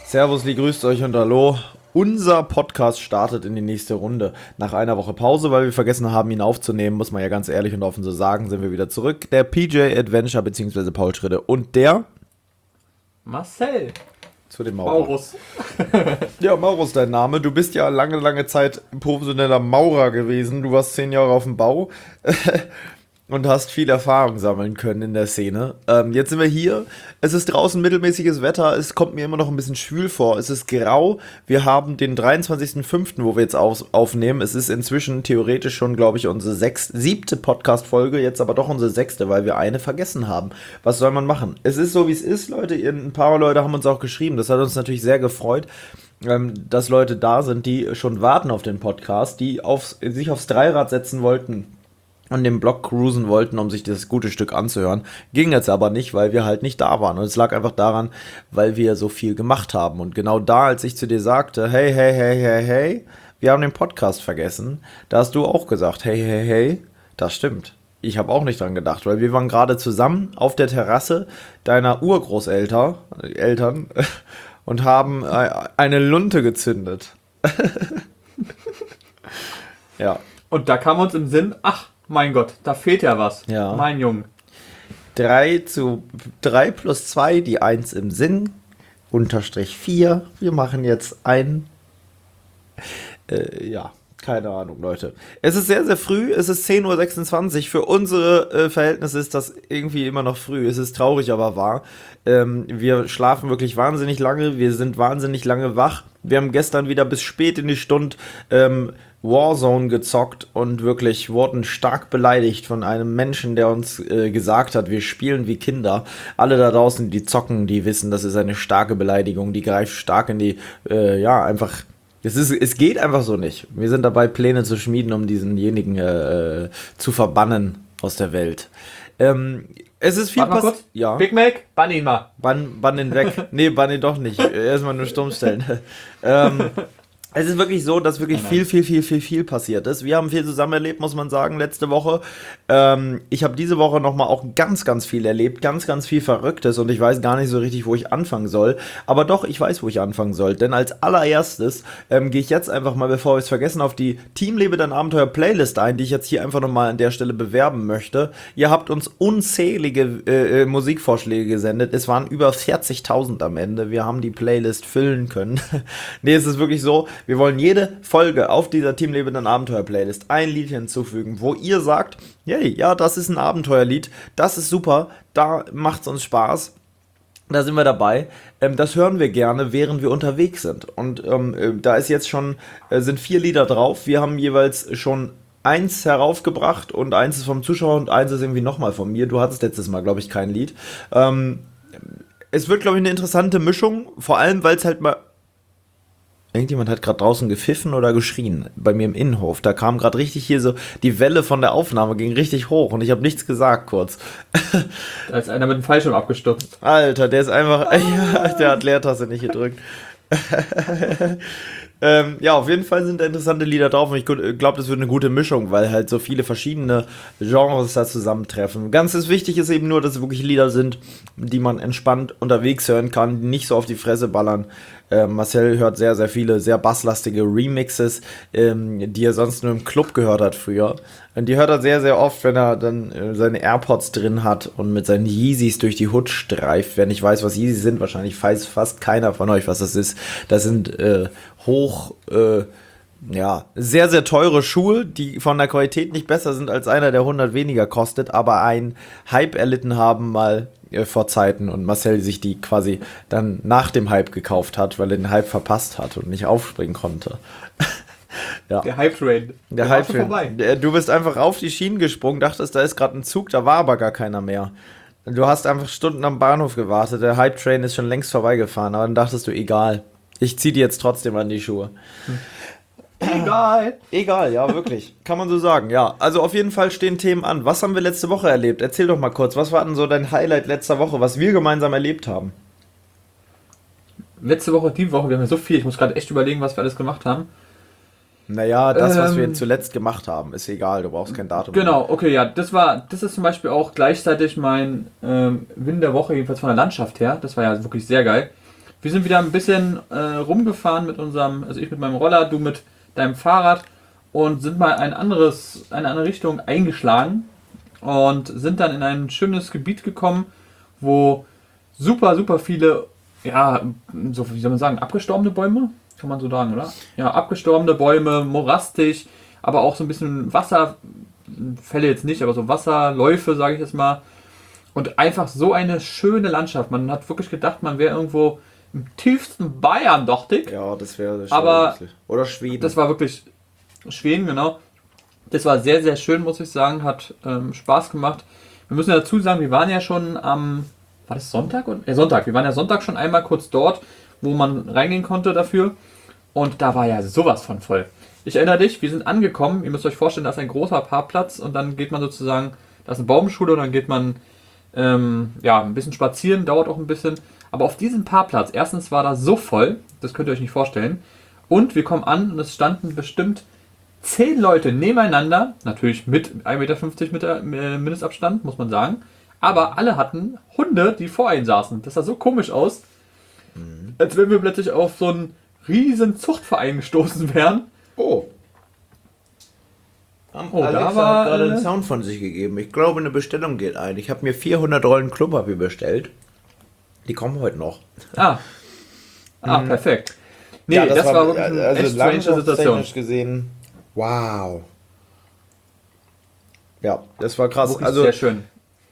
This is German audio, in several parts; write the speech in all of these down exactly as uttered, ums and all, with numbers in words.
Servus, wie grüßt euch und hallo. Unser Podcast startet in die nächste Runde. Nach einer Woche Pause, weil wir vergessen haben, ihn aufzunehmen, muss man ja ganz ehrlich und offen so sagen, sind wir wieder zurück. Der P J Adventure bzw. Paul Schritte und der Marcel. Zu dem Maurus. Ja, Maurus, dein Name. Du bist ja lange, lange Zeit professioneller Maurer gewesen. Du warst zehn Jahre auf dem Bau und hast viel Erfahrung sammeln können in der Szene. Ähm, jetzt sind wir hier. Es ist draußen mittelmäßiges Wetter. Es kommt mir immer noch ein bisschen schwül vor. Es ist grau. Wir haben den dreiundzwanzigsten fünften, wo wir jetzt auf, aufnehmen. Es ist inzwischen theoretisch schon, glaube ich, unsere sechs, siebte Podcast-Folge. Jetzt aber doch unsere sechste, weil wir eine vergessen haben. Was soll man machen? Es ist so, wie es ist, Leute. Ein paar Leute haben uns auch geschrieben. Das hat uns natürlich sehr gefreut, ähm, dass Leute da sind, die schon warten auf den Podcast, die aufs, sich aufs Dreirad setzen wollten und den Blog cruisen wollten, um sich das gute Stück anzuhören. Ging jetzt aber nicht, weil wir halt nicht da waren. Und es lag einfach daran, weil wir so viel gemacht haben. Und genau da, als ich zu dir sagte, hey, hey, hey, hey, hey, wir haben den Podcast vergessen, da hast du auch gesagt, hey, hey, hey, das stimmt. Ich habe auch nicht dran gedacht, weil wir waren gerade zusammen auf der Terrasse deiner Urgroßeltern Eltern, und haben eine Lunte gezündet. Ja. Und da kam uns im Sinn, ach, mein Gott, da fehlt ja was. Ja. Mein Junge. drei zu drei plus zwei, die eins im Sinn, Unterstrich vier. Wir machen jetzt ein, äh, ja, keine Ahnung, Leute. Es ist sehr, sehr früh, es ist zehn Uhr sechsundzwanzig. Für unsere äh, Verhältnisse ist das irgendwie immer noch früh. Es ist traurig, aber wahr. Ähm, wir schlafen wirklich wahnsinnig lange, wir sind wahnsinnig lange wach. Wir haben gestern wieder bis spät in die Stunde ähm, Warzone gezockt und wirklich wurden stark beleidigt von einem Menschen, der uns äh, gesagt hat, wir spielen wie Kinder. Alle da draußen, die zocken, die wissen, das ist eine starke Beleidigung, die greift stark in die, äh, ja, einfach, es ist, es geht einfach so nicht. Wir sind dabei, Pläne zu schmieden, um diesenjenigen äh, zu verbannen aus der Welt. Ähm, es ist viel passiert. Ja. Big Mac, bann ihn mal. Bann, bann ihn weg. Nee, bann ihn doch nicht. Erstmal nur stumm stellen. ähm, Es ist wirklich so, dass wirklich viel, viel, viel, viel, viel passiert ist. Wir haben viel zusammen erlebt, muss man sagen, letzte Woche. Ähm, ich habe diese Woche nochmal auch ganz, ganz viel erlebt, ganz, ganz viel Verrücktes und ich weiß gar nicht so richtig, wo ich anfangen soll. Aber doch, ich weiß, wo ich anfangen soll. Denn als allererstes ähm, gehe ich jetzt einfach mal, bevor wir es vergessen, auf die Team Lebe dein Abenteuer Playlist ein, die ich jetzt hier einfach nochmal an der Stelle bewerben möchte. Ihr habt uns unzählige äh, Musikvorschläge gesendet. Es waren über vierzigtausend am Ende. Wir haben die Playlist füllen können. Nee, es ist wirklich so, wir wollen jede Folge auf dieser Team Lebe dein Abenteuer Playlist ein Lied hinzufügen, wo ihr sagt, hey, ja, das ist ein Abenteuerlied, das ist super, da macht's uns Spaß. Da sind wir dabei. Ähm, das hören wir gerne, während wir unterwegs sind. Und ähm, äh, da ist jetzt schon, äh, sind vier Lieder drauf. Wir haben jeweils schon eins heraufgebracht und eins ist vom Zuschauer und eins ist irgendwie nochmal von mir. Du hattest letztes Mal, glaube ich, kein Lied. Ähm, es wird, glaube ich, eine interessante Mischung, vor allem, weil es halt mal... Irgendjemand hat gerade draußen gepfiffen oder geschrien, bei mir im Innenhof. Da kam gerade richtig hier so, die Welle von der Aufnahme ging richtig hoch und ich habe nichts gesagt kurz. Da ist einer mit dem Fallschirm abgestürzt. Alter, der ist einfach, ja, der hat Leertaste nicht gedrückt. ähm, ja, auf jeden Fall sind da interessante Lieder drauf und ich glaube, das wird eine gute Mischung, weil halt so viele verschiedene Genres da zusammentreffen. Ganz wichtig ist eben nur, dass es wirklich Lieder sind, die man entspannt unterwegs hören kann, die nicht so auf die Fresse ballern. Äh, Marcel hört sehr, sehr viele, sehr basslastige Remixes, ähm, die er sonst nur im Club gehört hat früher. Und die hört er sehr, sehr oft, wenn er dann äh, seine AirPods drin hat und mit seinen Yeezys durch die Hood streift. Wer nicht weiß, was Yeezys sind, wahrscheinlich weiß fast keiner von euch, was das ist. Das sind äh, hoch... Äh, Ja, sehr, sehr teure Schuhe, die von der Qualität nicht besser sind als einer, der hundert weniger kostet, aber einen Hype erlitten haben mal äh, vor Zeiten und Marcel sich die quasi dann nach dem Hype gekauft hat, weil er den Hype verpasst hat und nicht aufspringen konnte. Ja. Der Hype-Train. Der, der Hype-Train. Du bist einfach auf die Schienen gesprungen, dachtest, da ist gerade ein Zug, da war aber gar keiner mehr. Du hast einfach Stunden am Bahnhof gewartet, der Hype-Train ist schon längst vorbeigefahren, aber dann dachtest du, egal, ich zieh die jetzt trotzdem an die Schuhe. Hm. Egal. Egal, ja, wirklich. Kann man so sagen, ja. Also auf jeden Fall stehen Themen an. Was haben wir letzte Woche erlebt? Erzähl doch mal kurz, was war denn so dein Highlight letzter Woche, was wir gemeinsam erlebt haben? Letzte Woche, die Woche, wir haben ja so viel. Ich muss gerade echt überlegen, was wir alles gemacht haben. Naja, das, ähm, was wir zuletzt gemacht haben, ist egal, du brauchst kein Datum. Genau, okay, ja, das war, das ist zum Beispiel auch gleichzeitig mein ähm, Win der Woche, jedenfalls von der Landschaft her. Das war ja wirklich sehr geil. Wir sind wieder ein bisschen äh, rumgefahren mit unserem, also ich mit meinem Roller, du mit deinem Fahrrad und sind mal ein anderes, eine andere Richtung eingeschlagen und sind dann in ein schönes Gebiet gekommen, wo super, super viele, ja, so wie soll man sagen, abgestorbene Bäume, kann man so sagen, oder? Ja, abgestorbene Bäume, morastig, aber auch so ein bisschen Wasserfälle jetzt nicht, aber so Wasserläufe, sage ich jetzt mal. Und einfach so eine schöne Landschaft. Man hat wirklich gedacht, man wäre irgendwo im tiefsten Bayern, dachte ich. Ja, das wäre aber oder Schweden. Das war wirklich Schweden, genau. Das war sehr, sehr schön, muss ich sagen. Hat ähm, Spaß gemacht. Wir müssen dazu sagen, wir waren ja schon am, war das Sonntag? Ja, Sonntag. Wir waren ja Sonntag schon einmal kurz dort, wo man reingehen konnte dafür. Und da war ja sowas von voll. Ich erinnere dich, wir sind angekommen. Ihr müsst euch vorstellen, da ist ein großer Parkplatz und dann geht man sozusagen, da ist eine Baumschule und dann geht man ähm, ja, ein bisschen spazieren, dauert auch ein bisschen. Aber auf diesem Parkplatz, erstens war da so voll, das könnt ihr euch nicht vorstellen. Und wir kommen an und es standen bestimmt zehn Leute nebeneinander, natürlich mit ein Meter fünfzig Meter Mindestabstand, muss man sagen. Aber alle hatten Hunde, die vor ihnen saßen. Das sah so komisch aus, mhm. als wenn wir plötzlich auf so einen riesen Zuchtverein gestoßen wären. Oh. Oh, Alexa da war hat gerade einen Sound von sich gegeben. Ich glaube, eine Bestellung geht ein. Ich habe mir vierhundert Rollen Klopapier bestellt. Die kommen heute noch. Ah, ah hm. perfekt. Nee, ja, das, das war, war wirklich eine also echt strange Situation. Gesehen. Wow. Ja, das war krass. Wirklich also sehr schön.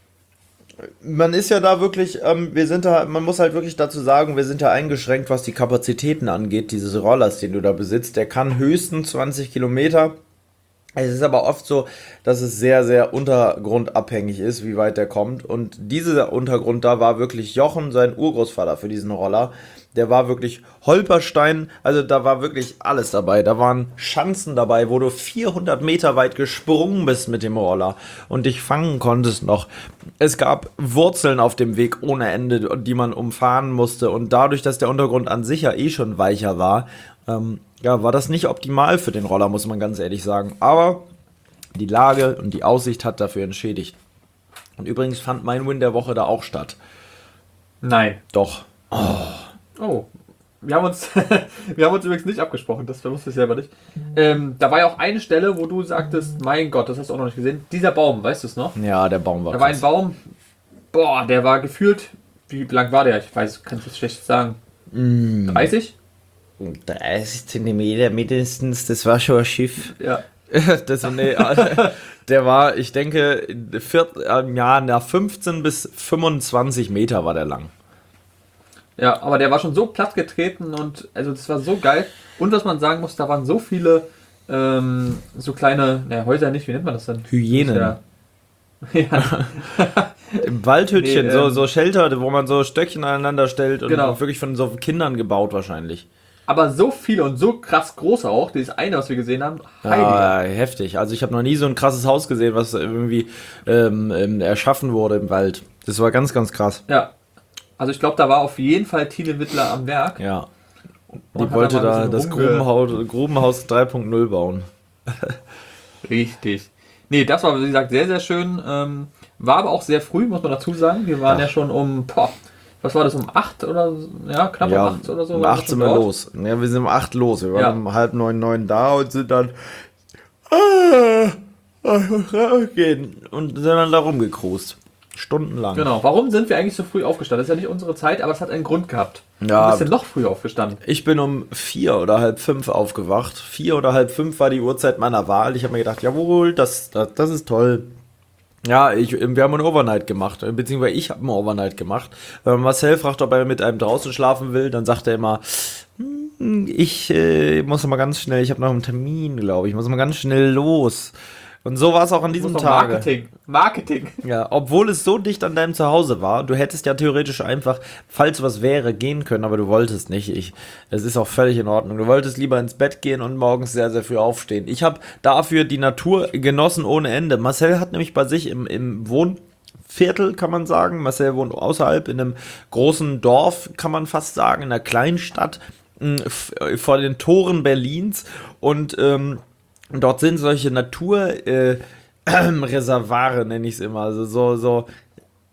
Man ist ja da wirklich, ähm, wir sind da, man muss halt wirklich dazu sagen, wir sind ja eingeschränkt, was die Kapazitäten angeht, dieses Rollers, den du da besitzt. Der kann höchstens zwanzig Kilometer. Es ist aber oft so, dass es sehr, sehr untergrundabhängig ist, wie weit der kommt. Und dieser Untergrund da war wirklich Jochen, sein Urgroßvater für diesen Roller. Der war wirklich Holperstein, also da war wirklich alles dabei. Da waren Schanzen dabei, wo du vierhundert Meter weit gesprungen bist mit dem Roller und dich fangen konntest noch. Es gab Wurzeln auf dem Weg ohne Ende, die man umfahren musste. Und dadurch, dass der Untergrund an sich ja eh schon weicher war, ähm, ja, war das nicht optimal für den Roller, muss man ganz ehrlich sagen. Aber die Lage und die Aussicht hat dafür entschädigt. Und übrigens fand mein Win der Woche da auch statt. Nein. Doch. Oh. Oh. Wir haben uns, wir haben uns übrigens nicht abgesprochen, das wusste ich selber nicht. Ähm, da war ja auch eine Stelle, wo du sagtest, mein Gott, das hast du auch noch nicht gesehen. Dieser Baum, weißt du es noch? Ja, der Baum war Da war ein Baum, boah, der war gefühlt, wie lang war der? Ich weiß, kann es jetzt schlecht sagen. Mm. dreißig? dreißig Zentimeter mindestens, das war schon ein Schiff. Ja. das, nee, der war, ich denke, vier, ja, na, fünfzehn bis fünfundzwanzig Meter war der lang. Ja, aber der war schon so platt getreten und also das war so geil. Und was man sagen muss, da waren so viele ähm, so kleine, naja, Häuser nicht, wie nennt man das denn? Hyänen. Ja. ja. Im Waldhütchen, nee, so, ähm, so Shelter, wo man so Stöckchen aneinander stellt und genau. wirklich von so Kindern gebaut wahrscheinlich. Aber so viele und so krass groß auch, dieses eine, was wir gesehen haben, ja, heftig. Also ich habe noch nie so ein krasses Haus gesehen, was irgendwie ähm, ähm, erschaffen wurde im Wald. Das war ganz, ganz krass. Ja. Also ich glaube, da war auf jeden Fall Tine Wittler am Werk. Ja. Die wollte da das Grubenhaus, Grubenhaus drei Punkt null bauen. Richtig. Nee, das war, wie gesagt, sehr, sehr schön. Ähm, war aber auch sehr früh, muss man dazu sagen. Wir waren ja, ja schon um, boah, was war das, um acht oder ja, knapp ja, um acht oder so. Um acht sind wir los. Ja, wir sind um acht los. Wir waren ja. um halb neun, neun da und sind dann gehen und sind dann da rumgekrust. Stundenlang. Genau. Warum sind wir eigentlich so früh aufgestanden? Das ist ja nicht unsere Zeit, aber es hat einen Grund gehabt. Ja. Du bist ja noch früher aufgestanden. Ich bin um vier oder halb fünf aufgewacht. Vier oder halb fünf war die Uhrzeit meiner Wahl. Ich habe mir gedacht, jawohl, das, das, das ist toll. Ja, ich, wir haben einen Overnight gemacht, beziehungsweise ich habe einen Overnight gemacht. Wenn Marcel fragt, ob er mit einem draußen schlafen will, dann sagt er immer, hm, ich äh, muss mal ganz schnell, ich habe noch einen Termin, glaube ich, muss mal ganz schnell los. Und so war es auch an diesem Tag. Marketing. Marketing. Ja, obwohl es so dicht an deinem Zuhause war. Du hättest ja theoretisch einfach, falls was wäre, gehen können, aber du wolltest nicht. Ich, es ist auch völlig in Ordnung. Du wolltest lieber ins Bett gehen und morgens sehr, sehr früh aufstehen. Ich habe dafür die Natur genossen ohne Ende. Marcel hat nämlich bei sich im, im Wohnviertel, kann man sagen. Marcel wohnt außerhalb in einem großen Dorf, kann man fast sagen, in einer Kleinstadt vor den Toren Berlins. Und ähm, dort sind solche Naturreservare, äh, nenne ich es immer, also so, so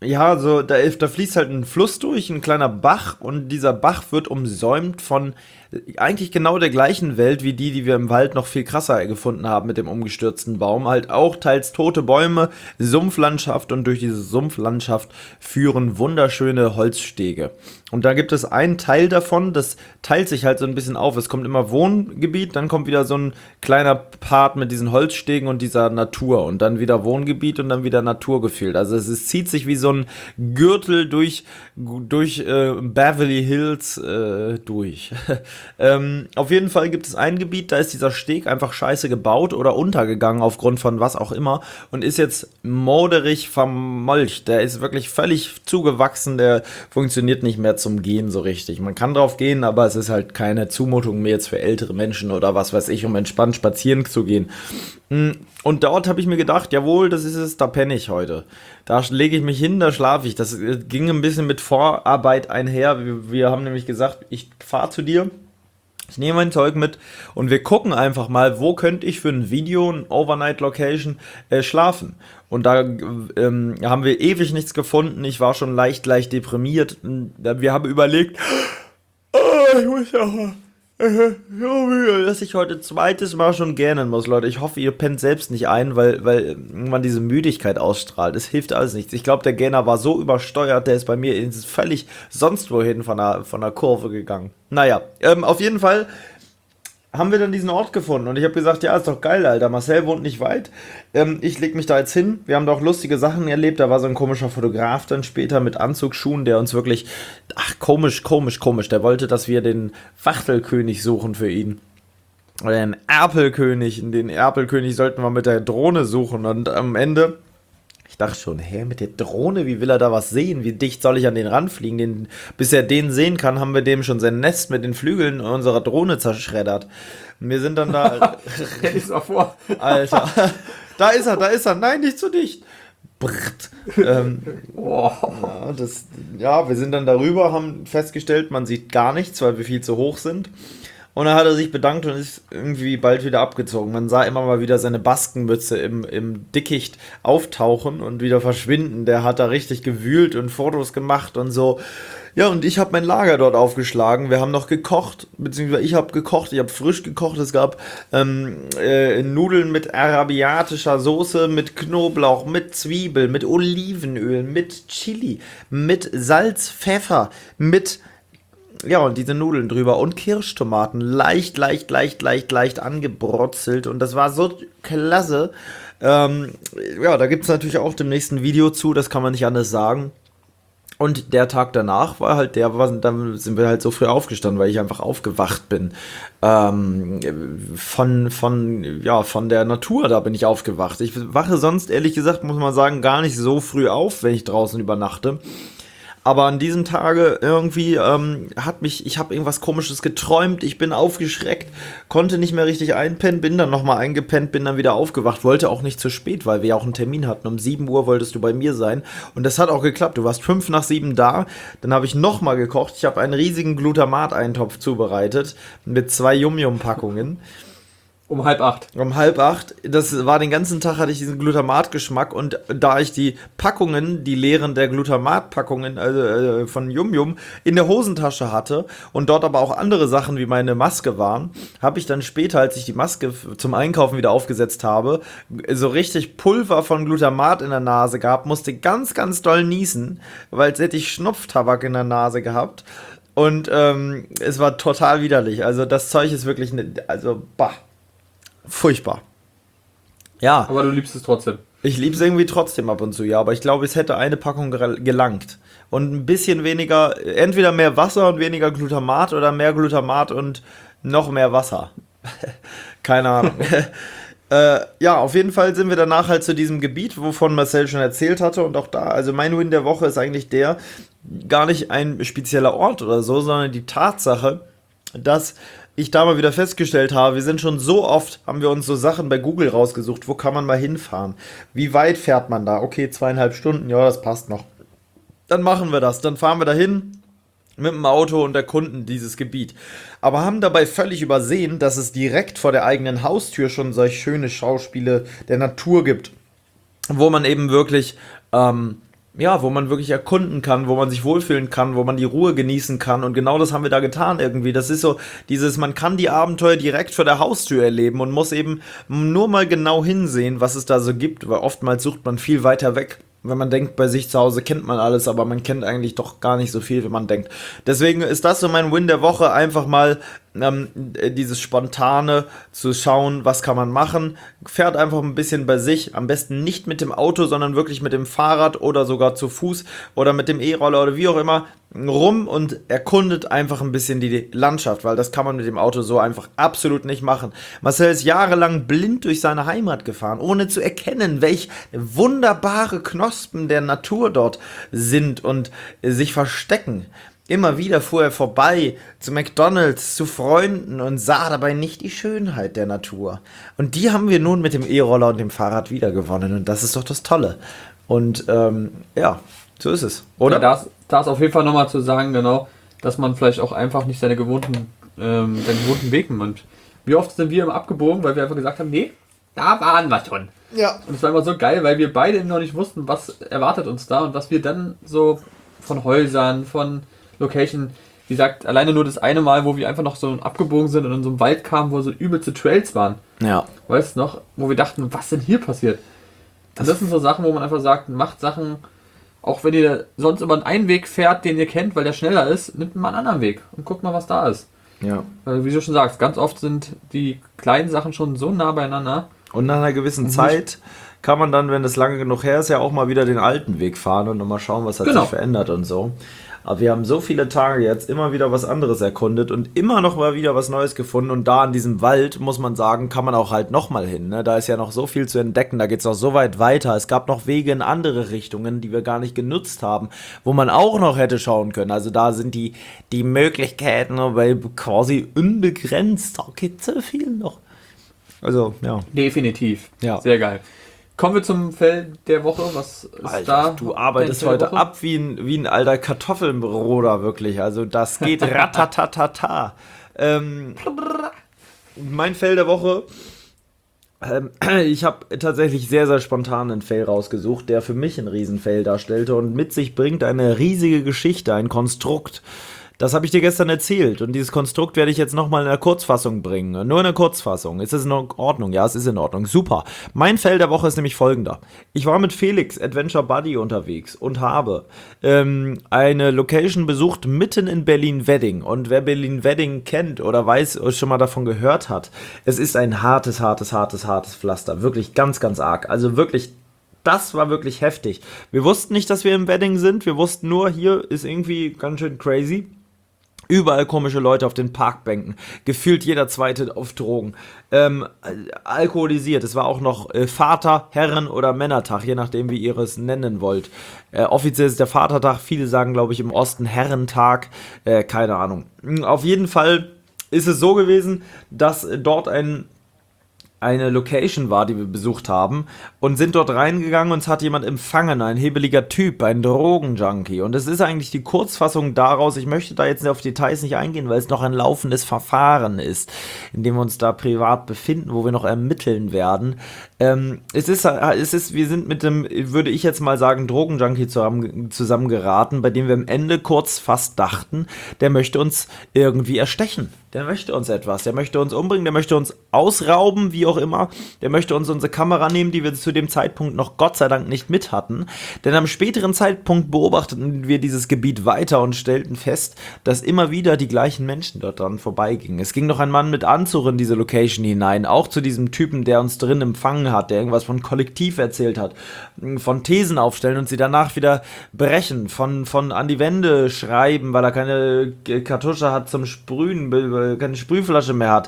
ja, so, da, da fließt halt ein Fluss durch, ein kleiner Bach und dieser Bach wird umsäumt von eigentlich genau der gleichen Welt wie die, die wir im Wald noch viel krasser gefunden haben mit dem umgestürzten Baum. Halt auch teils tote Bäume, Sumpflandschaft und durch diese Sumpflandschaft führen wunderschöne Holzstege. Und da gibt es einen Teil davon, das teilt sich halt so ein bisschen auf. Es kommt immer Wohngebiet, dann kommt wieder so ein kleiner Part mit diesen Holzstegen und dieser Natur und dann wieder Wohngebiet und dann wieder Natur gefüllt. Also es, es zieht sich wie so ein Gürtel durch, durch äh, Beverly Hills äh, durch. ähm, auf jeden Fall gibt es ein Gebiet, da ist dieser Steg einfach scheiße gebaut oder untergegangen aufgrund von was auch immer und ist jetzt moderig vermolcht. Der ist wirklich völlig zugewachsen, der funktioniert nicht mehr zum Gehen so richtig. Man kann drauf gehen, aber es ist halt keine Zumutung mehr jetzt für ältere Menschen oder was weiß ich, um entspannt spazieren zu gehen. Und dort habe ich mir gedacht, jawohl, das ist es, da penne ich heute. Da lege ich mich hin, da schlafe ich. Das ging ein bisschen mit Vorarbeit einher. Wir, wir haben nämlich gesagt, ich fahre zu dir, ich nehme mein Zeug mit und wir gucken einfach mal, wo könnte ich für ein Video, ein Overnight-Location, äh, schlafen. Und da ähm, haben wir ewig nichts gefunden. Ich war schon leicht, leicht deprimiert. Wir haben überlegt, oh, ich muss ja mal, dass ich heute zweites Mal schon gähnen muss, Leute. Ich hoffe, ihr pennt selbst nicht ein, weil, weil man diese Müdigkeit ausstrahlt. Es hilft alles nichts. Ich glaube, der Gähner war so übersteuert, der ist bei mir ins völlig sonst wohin von der, von der Kurve gegangen. Naja, ähm, auf jeden Fall haben wir dann diesen Ort gefunden und ich habe gesagt, ja, ist doch geil, Alter, Marcel wohnt nicht weit, ähm, ich leg mich da jetzt hin, wir haben da auch lustige Sachen erlebt, da war so ein komischer Fotograf dann später mit Anzugsschuhen, der uns wirklich, ach, komisch, komisch, komisch, der wollte, dass wir den Wachtelkönig suchen für ihn. Oder den Erpelkönig, den Erpelkönig sollten wir mit der Drohne suchen und am Ende... Ich dachte schon, hä, mit der Drohne, wie will er da was sehen? Wie dicht soll ich an den ranfliegen? Den, bis er den sehen kann, haben wir dem schon sein Nest mit den Flügeln unserer Drohne zerschreddert. Und wir sind dann da... Stell ich's mal vor. Alter, da ist er, da ist er. Nein, nicht zu dicht. Brrrt. Ähm, Oh. ja, das, ja, wir sind dann darüber, haben festgestellt, man sieht gar nichts, weil wir viel zu hoch sind. Und dann hat er sich bedankt und ist irgendwie bald wieder abgezogen. Man sah immer mal wieder seine Baskenmütze im, im Dickicht auftauchen und wieder verschwinden. Der hat da richtig gewühlt und Fotos gemacht und so. Ja, und ich habe mein Lager dort aufgeschlagen. Wir haben noch gekocht, beziehungsweise ich habe gekocht, ich habe frisch gekocht. Es gab ähm, äh, Nudeln mit arabiatischer Soße, mit Knoblauch, mit Zwiebel, mit Olivenöl, mit Chili, mit Salz, Pfeffer, mit... Ja, und diese Nudeln drüber und Kirschtomaten, leicht, leicht, leicht, leicht, leicht angebrotzelt und das war so klasse. Ähm, ja, da gibt es natürlich auch dem nächsten Video zu, das kann man nicht anders sagen. Und der Tag danach war halt der, dann sind wir halt so früh aufgestanden, weil ich einfach aufgewacht bin. Ähm, von, von, ja, von der Natur, da bin ich aufgewacht. Ich wache sonst, ehrlich gesagt, muss man sagen, gar nicht so früh auf, wenn ich draußen übernachte. Aber an diesem Tage irgendwie ähm, hat mich, ich habe irgendwas Komisches geträumt, ich bin aufgeschreckt, konnte nicht mehr richtig einpennen, bin dann nochmal eingepennt, bin dann wieder aufgewacht, wollte auch nicht zu spät, weil wir ja auch einen Termin hatten. Um sieben Uhr wolltest du bei mir sein und das hat auch geklappt. Du warst fünf nach sieben da, dann habe ich nochmal gekocht, ich habe einen riesigen Glutamat-Eintopf zubereitet mit zwei Yum-Yum-Packungen. Um halb acht. Um halb acht. Das war den ganzen Tag, hatte ich diesen Glutamat-Geschmack und da ich die Packungen, die leeren der Glutamat-Packungen also, äh, von Yum Yum in der Hosentasche hatte und dort aber auch andere Sachen wie meine Maske waren, habe ich dann später, als ich die Maske zum Einkaufen wieder aufgesetzt habe, so richtig Pulver von Glutamat in der Nase gehabt, musste ganz, ganz doll niesen, weil als hätte ich Schnupftabak in der Nase gehabt. Und ähm, es war total widerlich. Also das Zeug ist wirklich, ne, also bah. Furchtbar. Ja. Aber du liebst es trotzdem. Ich liebe es irgendwie trotzdem ab und zu, ja. Aber ich glaube, es hätte eine Packung gelangt. Und ein bisschen weniger, entweder mehr Wasser und weniger Glutamat oder mehr Glutamat und noch mehr Wasser. Keine Ahnung. äh, ja, auf jeden Fall sind wir danach halt zu diesem Gebiet, wovon Marcel schon erzählt hatte. Und auch da, also mein Win der Woche ist eigentlich der, gar nicht ein spezieller Ort oder so, sondern die Tatsache, dass ich da mal wieder festgestellt habe, wir sind schon so oft, haben wir uns so Sachen bei Google rausgesucht, wo kann man mal hinfahren? Wie weit fährt man da? Okay, zweieinhalb Stunden, ja, das passt noch. Dann machen wir das, dann fahren wir dahin mit dem Auto und erkunden dieses Gebiet. Aber haben dabei völlig übersehen, dass es direkt vor der eigenen Haustür schon solch schöne Schauspiele der Natur gibt, wo man eben wirklich, ähm, ja, wo man wirklich erkunden kann, wo man sich wohlfühlen kann, wo man die Ruhe genießen kann. Und genau das haben wir da getan irgendwie. Das ist so dieses, man kann die Abenteuer direkt vor der Haustür erleben und muss eben nur mal genau hinsehen, was es da so gibt. Weil oftmals sucht man viel weiter weg. Wenn man denkt, bei sich zu Hause kennt man alles, aber man kennt eigentlich doch gar nicht so viel, wie man denkt. Deswegen ist das so mein Win der Woche, einfach mal ähm, dieses Spontane zu schauen, was kann man machen. Fährt einfach ein bisschen bei sich, am besten nicht mit dem Auto, sondern wirklich mit dem Fahrrad oder sogar zu Fuß oder mit dem E-Roller oder wie auch immer rum und erkundet einfach ein bisschen die Landschaft, weil das kann man mit dem Auto so einfach absolut nicht machen. Marcel ist jahrelang blind durch seine Heimat gefahren, ohne zu erkennen, welch wunderbare Knospen der Natur dort sind und sich verstecken. Immer wieder fuhr er vorbei zu McDonald's, zu Freunden und sah dabei nicht die Schönheit der Natur. Und die haben wir nun mit dem E-Roller und dem Fahrrad wiedergewonnen und das ist doch das Tolle. Und ähm, ja, so ist es, oder? Ja, da ist, da ist auf jeden Fall nochmal zu sagen, genau, dass man vielleicht auch einfach nicht seine gewohnten, ähm, seinen gewohnten Weg nimmt. Wie oft sind wir immer abgebogen, weil wir einfach gesagt haben, nee, da waren wir schon. Ja. Und es war immer so geil, weil wir beide noch nicht wussten, was erwartet uns da und was wir dann so von Häusern, von Location, wie gesagt, alleine nur das eine Mal, wo wir einfach noch so abgebogen sind und in so einem Wald kamen, wo so übelste Trails waren. Ja. Weißt du noch, wo wir dachten, was denn hier passiert? Und das sind so Sachen, wo man einfach sagt, macht Sachen, auch wenn ihr sonst über einen Weg fährt, den ihr kennt, weil der schneller ist, nimmt mal einen anderen Weg und guckt mal, was da ist. Ja. Weil, wie du schon sagst, ganz oft sind die kleinen Sachen schon so nah beieinander. Und nach einer gewissen Zeit kann man dann, wenn es lange genug her ist, ja auch mal wieder den alten Weg fahren und mal schauen, was hat Genau. sich verändert und so. Aber wir haben so viele Tage jetzt immer wieder was anderes erkundet und immer noch mal wieder was Neues gefunden. Und da in diesem Wald, muss man sagen, kann man auch halt noch mal hin. Ne? Da ist ja noch so viel zu entdecken, da geht es noch so weit weiter. Es gab noch Wege in andere Richtungen, die wir gar nicht genutzt haben, wo man auch noch hätte schauen können. Also da sind die, die Möglichkeiten weil quasi unbegrenzt. Da geht so viel noch. Also, ja. Definitiv. Ja. Sehr geil. Kommen wir zum Fell der Woche. Was ist Alter, da? du arbeitest dein Fell der heute Woche? ab wie ein, wie ein alter Kartoffelbroder, wirklich. Also das geht ratatatata. ähm, mein Fell der Woche. Ähm, ich habe tatsächlich sehr, sehr spontan einen Fell rausgesucht, der für mich ein Riesenfell darstellte und mit sich bringt eine riesige Geschichte, ein Konstrukt. Das habe ich dir gestern erzählt und dieses Konstrukt werde ich jetzt nochmal in der Kurzfassung bringen. Nur in der Kurzfassung. Ist es in Ordnung? Ja, es ist in Ordnung. Super. Mein Fell der Woche ist nämlich folgender. Ich war mit Felix, Adventure Buddy, unterwegs und habe ähm, eine Location besucht mitten in Berlin-Wedding. Und wer Berlin-Wedding kennt oder weiß, oder schon mal davon gehört hat, es ist ein hartes, hartes, hartes, hartes Pflaster. Wirklich ganz, ganz arg. Also wirklich. Das war wirklich heftig. Wir wussten nicht, dass wir im Wedding sind. Wir wussten nur, hier ist irgendwie ganz schön crazy. Überall komische Leute auf den Parkbänken. Gefühlt jeder Zweite auf Drogen. Ähm, alkoholisiert. Es war auch noch äh, Vater-, Herren- oder Männertag, je nachdem, wie ihr es nennen wollt. Äh, offiziell ist der Vatertag. Viele sagen, glaube ich, im Osten Herrentag. Äh, keine Ahnung. Auf jeden Fall ist es so gewesen, dass äh, dort ein eine Location war, die wir besucht haben und sind dort reingegangen, uns hat jemand empfangen, ein hebeliger Typ, ein Drogenjunkie und es ist eigentlich die Kurzfassung daraus, ich möchte da jetzt auf Details nicht eingehen, weil es noch ein laufendes Verfahren ist, in dem wir uns da privat befinden, wo wir noch ermitteln werden. Ähm, es ist, es ist, wir sind mit dem, würde ich jetzt mal sagen, Drogenjunkie zusammen, zusammengeraten, bei dem wir am Ende kurz fast dachten, der möchte uns irgendwie erstechen. Der möchte uns etwas, der möchte uns umbringen, der möchte uns ausrauben, wie auch immer. Der möchte uns unsere Kamera nehmen, die wir zu dem Zeitpunkt noch Gott sei Dank nicht mit hatten. Denn am späteren Zeitpunkt beobachteten wir dieses Gebiet weiter und stellten fest, dass immer wieder die gleichen Menschen dort dran vorbeigingen. Es ging noch ein Mann mit Anzug in diese Location hinein, auch zu diesem Typen, der uns drin empfangen hat, der irgendwas von Kollektiv erzählt hat, von Thesen aufstellen und sie danach wieder brechen, von, von an die Wände schreiben, weil er keine Kartusche hat zum Sprühen, keine Sprühflasche mehr hat,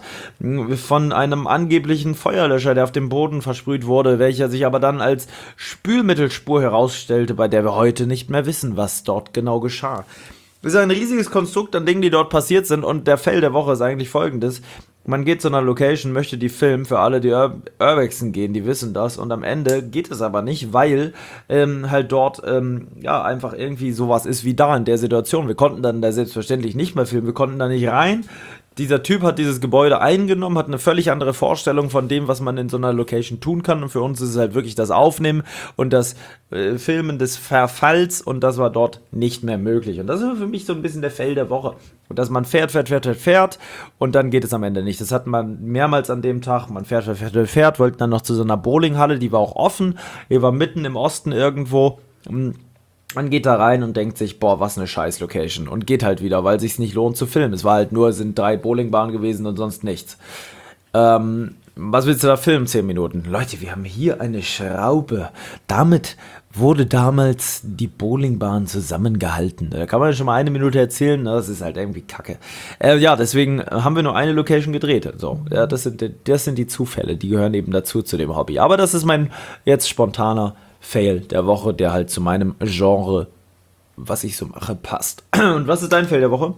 von einem angeblichen Feuerlöscher, der auf dem Boden versprüht wurde, welcher sich aber dann als Spülmittelspur herausstellte, bei der wir heute nicht mehr wissen, was dort genau geschah. Es ist ein riesiges Konstrukt an Dingen, die dort passiert sind und der Fell der Woche ist eigentlich folgendes. Man geht zu einer Location, möchte die filmen, für alle, die Ur- Urbexen gehen, die wissen das und am Ende geht es aber nicht, weil ähm, halt dort ähm, ja einfach irgendwie sowas ist wie da in der Situation. Wir konnten dann da selbstverständlich nicht mehr filmen, wir konnten da nicht rein. dieser Typ hat dieses Gebäude eingenommen, hat eine völlig andere Vorstellung von dem, was man in so einer Location tun kann. Und für uns ist es halt wirklich das Aufnehmen und das äh, Filmen des Verfalls. Und das war dort nicht mehr möglich. Und das ist für mich so ein bisschen der Fail der Woche. Und dass man fährt, fährt, fährt, fährt, fährt und dann geht es am Ende nicht. Das hat man mehrmals an dem Tag. Man fährt, fährt, fährt, fährt, fährt, wollten dann noch zu so einer Bowlinghalle, die war auch offen. Die war mitten im Osten irgendwo. Man geht da rein und denkt sich, boah, was eine scheiß Location. Und geht halt wieder, weil es sich nicht lohnt zu filmen. Es war halt nur, sind drei Bowlingbahnen gewesen und sonst nichts. Ähm, was willst du da filmen? Zehn Minuten. Leute, wir haben hier eine Schraube. Damit wurde damals die Bowlingbahn zusammengehalten. Da kann man schon mal eine Minute erzählen, das ist halt irgendwie kacke. Äh, ja, deswegen haben wir nur eine Location gedreht. So, ja, das sind, das sind die Zufälle, die gehören eben dazu, zu dem Hobby. Aber das ist mein jetzt spontaner Fail der Woche, der halt zu meinem Genre, was ich so mache, passt. Und was ist dein Fail der Woche?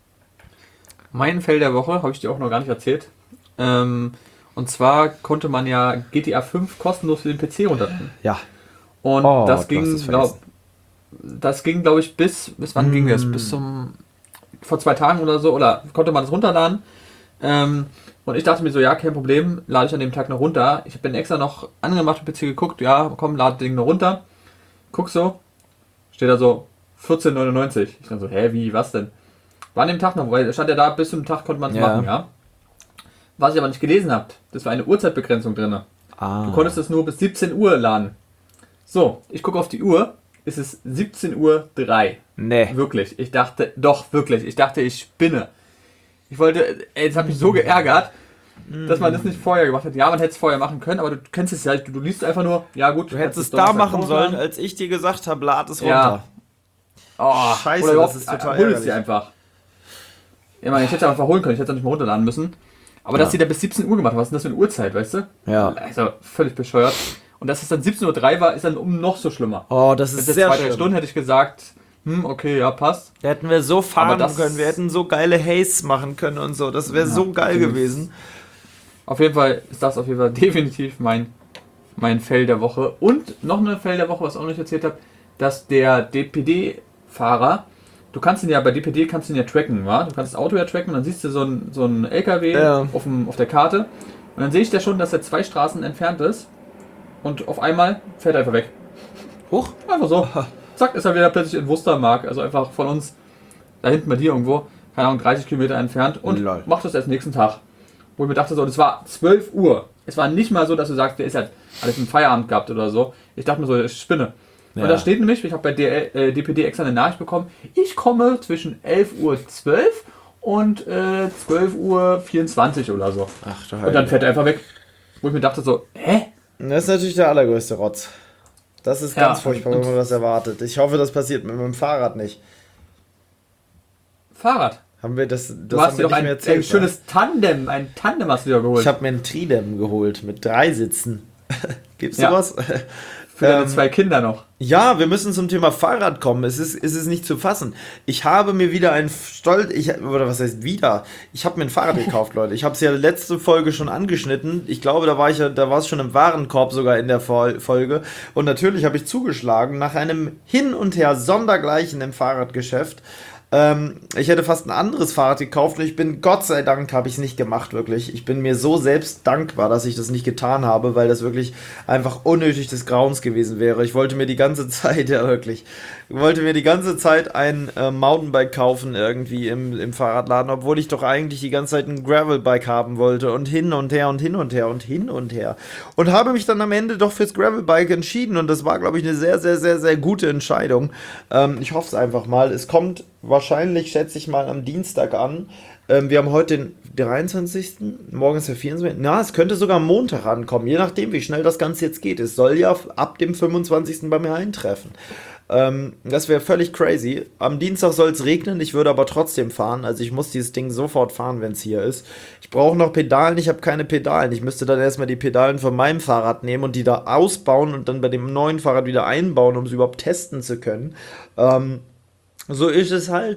Mein Fail der Woche, habe ich dir auch noch gar nicht erzählt. Ähm, und zwar konnte man ja G T A fünf kostenlos für den P C runterladen. Ja. Und Oh, das, du hast ging, es glaub, das ging, glaube ich, bis, bis wann Mm. ging das? Bis zum, vor zwei Tagen oder so, oder konnte man das runterladen. Ähm, und ich dachte mir so, ja, kein Problem, lade ich an dem Tag noch runter. Ich bin extra noch angemacht im P C geguckt, ja, komm, lade das Ding noch runter. Guck so, steht da so vierzehn neunundneunzig. Ich dachte so, hä, wie, was denn? War an dem Tag noch, weil stand ja da, bis zum Tag konnte man es Ja. machen, ja. Was ihr aber nicht gelesen habt, das war eine Uhrzeitbegrenzung drin. Ah. Du konntest es nur bis siebzehn Uhr laden. So, ich gucke auf die Uhr, es ist siebzehn Uhr drei. Nee. Wirklich, ich dachte, doch, wirklich, ich dachte, ich spinne. Ich wollte, ey, das hat mich so geärgert, dass man das nicht vorher gemacht hat. Ja, man hätte es vorher machen können, aber du kennst es ja, du, du liest einfach nur, ja gut. Du hättest es da machen sollen, als ich dir gesagt habe, lad es runter. Ja. Oh, Scheiße, oder überhaupt, das ist total hol es ärgerlich. dir einfach. Ja, man, ich hätte es einfach holen können, ich hätte es nicht mehr runterladen müssen. Aber dass Ja. die da bis siebzehn Uhr gemacht haben, was ist denn das für eine Uhrzeit, weißt du? Ja. Also, völlig bescheuert. Und dass es dann siebzehn Uhr drei war, ist dann um noch so schlimmer. Oh, das Wenn ist es sehr zwei, drei schlimm. Stunden hätte ich gesagt, hm, okay, ja, passt. Da hätten wir so fahren das- können, wir hätten so geile Haze machen können und so. Das wäre Ja, so geil natürlich. gewesen. Auf jeden Fall ist das auf jeden Fall definitiv mein, mein Fail der Woche. Und noch eine Fail der Woche, was ich auch noch nicht erzählt habe, dass der D P D-Fahrer, du kannst ihn ja, bei D P D kannst du ihn ja tracken, wa? Du kannst das Auto ja tracken und dann siehst du so einen so einen L K W Ja. auf, dem, auf der Karte und dann sehe ich da schon, dass er zwei Straßen entfernt ist und auf einmal fährt er einfach weg. Huch. Einfach so. Zack, ist er wieder plötzlich in Wustermark, also einfach von uns, da hinten bei dir irgendwo, keine Ahnung, dreißig Kilometer entfernt und Lol. macht das erst nächsten Tag. Wo ich mir dachte, so, das war zwölf Uhr. Es war nicht mal so, dass du sagst, der ist halt alles im Feierabend gehabt oder so. Ich dachte mir so, ich spinne. Ja. Und da steht nämlich, ich habe bei D L, äh, D P D extra eine Nachricht bekommen, ich komme zwischen elf Uhr zwölf und äh, zwölf Uhr vierundzwanzig oder so. Ach du Und dann Heilige. fährt er einfach weg. Wo ich mir dachte so, hä? Das ist natürlich der allergrößte Rotz. Das ist Ja, ganz furchtbar, wenn und- man das erwartet. Ich hoffe, das passiert mit meinem Fahrrad nicht. Fahrrad. Haben wir das, das Du haben hast wir dir doch nicht ein, mehr erzählt, ein schönes Tandem, ein Tandem hast du dir geholt. Ich habe mir einen Tridem geholt mit drei Sitzen. Gibt's Ja. sowas? Für deine ähm, zwei Kinder noch. Ja, wir müssen zum Thema Fahrrad kommen. Es ist, es ist nicht zu fassen. Ich habe mir wieder ein Stolz, ich, oder was heißt wieder? Ich habe mir ein Fahrrad gekauft, Leute. Ich habe es ja letzte Folge schon angeschnitten. Ich glaube, da war ich ja, da war es schon im Warenkorb sogar in der Fol- Folge. Und natürlich habe ich zugeschlagen nach einem Hin und Her sondergleichen im Fahrradgeschäft. Ähm, ich hätte fast ein anderes Fahrrad gekauft und ich bin, Gott sei Dank, habe ich es nicht gemacht, wirklich. Ich bin mir so selbst dankbar, dass ich das nicht getan habe, weil das wirklich einfach unnötig des Grauens gewesen wäre. Ich wollte mir die ganze Zeit, ja wirklich, ich wollte mir die ganze Zeit ein äh, Mountainbike kaufen irgendwie im, im Fahrradladen, obwohl ich doch eigentlich die ganze Zeit ein Gravelbike haben wollte und hin und her und hin und her und hin und her. Und habe mich dann am Ende doch fürs Gravelbike entschieden und das war, glaube ich, eine sehr, sehr, sehr, sehr gute Entscheidung. Ähm, ich hoffe es einfach mal. Es kommt wahrscheinlich, schätze ich mal, am Dienstag an. Ähm, wir haben heute den dreiundzwanzigsten Morgen ist der vierundzwanzigste Na, es könnte sogar am Montag ankommen, je nachdem, wie schnell das Ganze jetzt geht. Es soll ja ab dem fünfundzwanzigsten bei mir eintreffen. Ähm, das wäre völlig crazy. Am Dienstag soll es regnen, ich würde aber trotzdem fahren. Also ich muss dieses Ding sofort fahren, wenn es hier ist. Ich brauche noch Pedalen, ich habe keine Pedalen. Ich müsste dann erstmal die Pedalen von meinem Fahrrad nehmen und die da ausbauen und dann bei dem neuen Fahrrad wieder einbauen, um sie überhaupt testen zu können. Ähm, so ist es halt.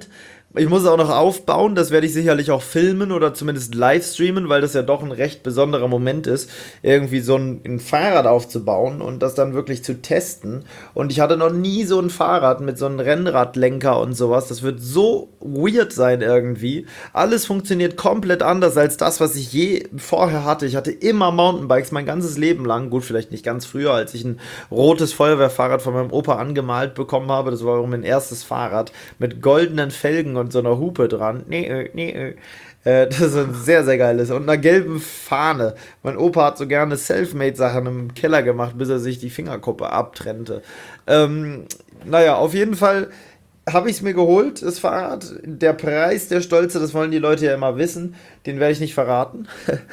Ich muss es auch noch aufbauen, das werde ich sicherlich auch filmen oder zumindest live streamen, weil das ja doch ein recht besonderer Moment ist, irgendwie so ein, ein Fahrrad aufzubauen und das dann wirklich zu testen. Und ich hatte noch nie so ein Fahrrad mit so einem Rennradlenker und sowas. Das wird so weird sein irgendwie. Alles funktioniert komplett anders als das, was ich je vorher hatte. Ich hatte immer Mountainbikes mein ganzes Leben lang. Gut, vielleicht nicht ganz früher, als ich ein rotes Feuerwehrfahrrad von meinem Opa angemalt bekommen habe. Das war auch mein erstes Fahrrad mit goldenen Felgen und so einer Hupe dran. Nee, nee, äh, das ist ein sehr, sehr geiles. Und einer gelben Fahne. Mein Opa hat so gerne Selfmade-Sachen im Keller gemacht, bis er sich die Fingerkuppe abtrennte. Ähm, naja, auf jeden Fall habe ich es mir geholt, das Fahrrad. Der Preis, der Stolze, das wollen die Leute ja immer wissen. Den werde ich nicht verraten.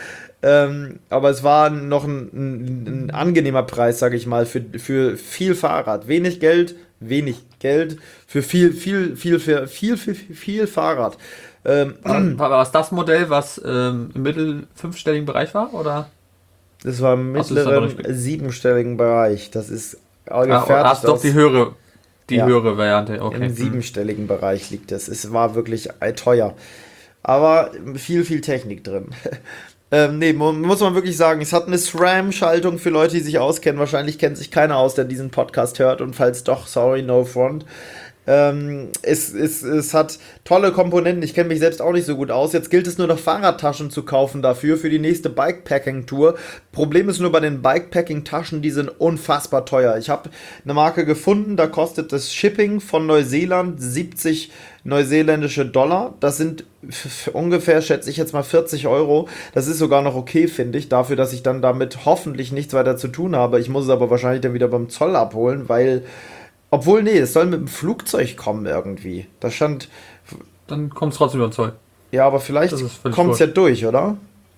ähm, aber es war noch ein, ein, ein angenehmer Preis, sage ich mal, für, für viel Fahrrad. Wenig Geld, wenig Geld für viel, viel, viel, viel, viel, viel, viel, viel Fahrrad. Ähm, war, war es das Modell, was ähm, im mittel fünfstelligen Bereich war, oder? Das war im mittleren siebenstelligen Bereich. Das ist gefertigt. Ah, hast doch die höhere, die ja, höhere Variante. Okay. Im siebenstelligen Bereich liegt das. Es war wirklich teuer. Aber viel, viel Technik drin. Ähm, nee, muss man wirklich sagen, es hat eine SRAM-Schaltung für Leute, die sich auskennen. Wahrscheinlich kennt sich keiner aus, der diesen Podcast hört. Und falls doch, sorry, no front. Ähm, es, es, es hat tolle Komponenten. Ich kenne mich selbst auch nicht so gut aus. Jetzt gilt es nur noch Fahrradtaschen zu kaufen dafür, für die nächste Bikepacking-Tour. Problem ist nur bei den Bikepacking-Taschen, die sind unfassbar teuer. Ich habe eine Marke gefunden, da kostet das Shipping von Neuseeland siebzig neuseeländische Dollar. Das sind f- ungefähr, schätze ich jetzt mal, vierzig Euro. Das ist sogar noch okay, finde ich, dafür, dass ich dann damit hoffentlich nichts weiter zu tun habe. Ich muss es aber wahrscheinlich dann wieder beim Zoll abholen, weil, obwohl, nee, es soll mit dem Flugzeug kommen irgendwie. Da stand... Dann kommt es trotzdem über den Zoll. Ja, aber vielleicht kommt es ja durch, oder?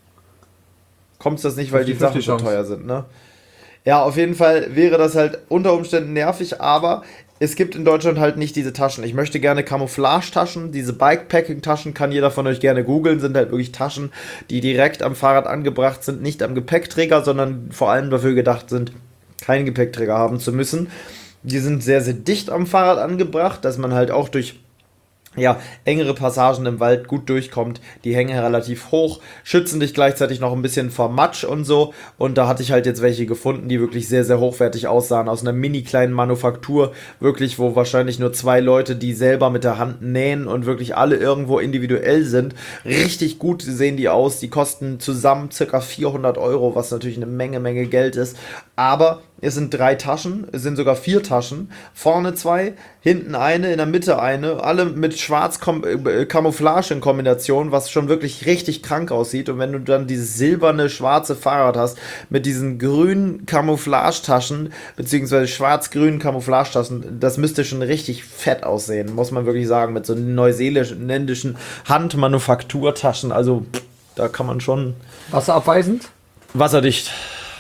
Kommt es das nicht, weil die Sachen so teuer sind, ne? Ja, auf jeden Fall wäre das halt unter Umständen nervig, aber es gibt in Deutschland halt nicht diese Taschen. Ich möchte gerne Camouflage-Taschen. Diese Bikepacking-Taschen kann jeder von euch gerne googeln. Sind halt wirklich Taschen, die direkt am Fahrrad angebracht sind. Nicht am Gepäckträger, sondern vor allem dafür gedacht sind, keinen Gepäckträger haben zu müssen. Die sind sehr, sehr dicht am Fahrrad angebracht, dass man halt auch durch... ja, engere Passagen im Wald gut durchkommt. Die hängen relativ hoch, schützen dich gleichzeitig noch ein bisschen vor Matsch und so. Und da hatte ich halt jetzt welche gefunden, die wirklich sehr, sehr hochwertig aussahen. Aus einer mini kleinen Manufaktur. Wirklich, wo wahrscheinlich nur zwei Leute, die selber mit der Hand nähen und wirklich alle irgendwo individuell sind. Richtig gut sehen die aus. Die kosten zusammen ca. vierhundert Euro, was natürlich eine Menge, Menge Geld ist. Aber es sind drei Taschen, es sind sogar vier Taschen. Vorne zwei, hinten eine, in der Mitte eine. Alle mit schwarz Camouflage in Kombination, was schon wirklich richtig krank aussieht. Und wenn du dann dieses silberne, schwarze Fahrrad hast, mit diesen grünen Camouflage-Taschen, beziehungsweise schwarz-grünen Camouflage-Taschen, das müsste schon richtig fett aussehen, muss man wirklich sagen, mit so neuseeländischen Handmanufakturtaschen. Also, da kann man schon... Wasserabweisend? Wasserdicht.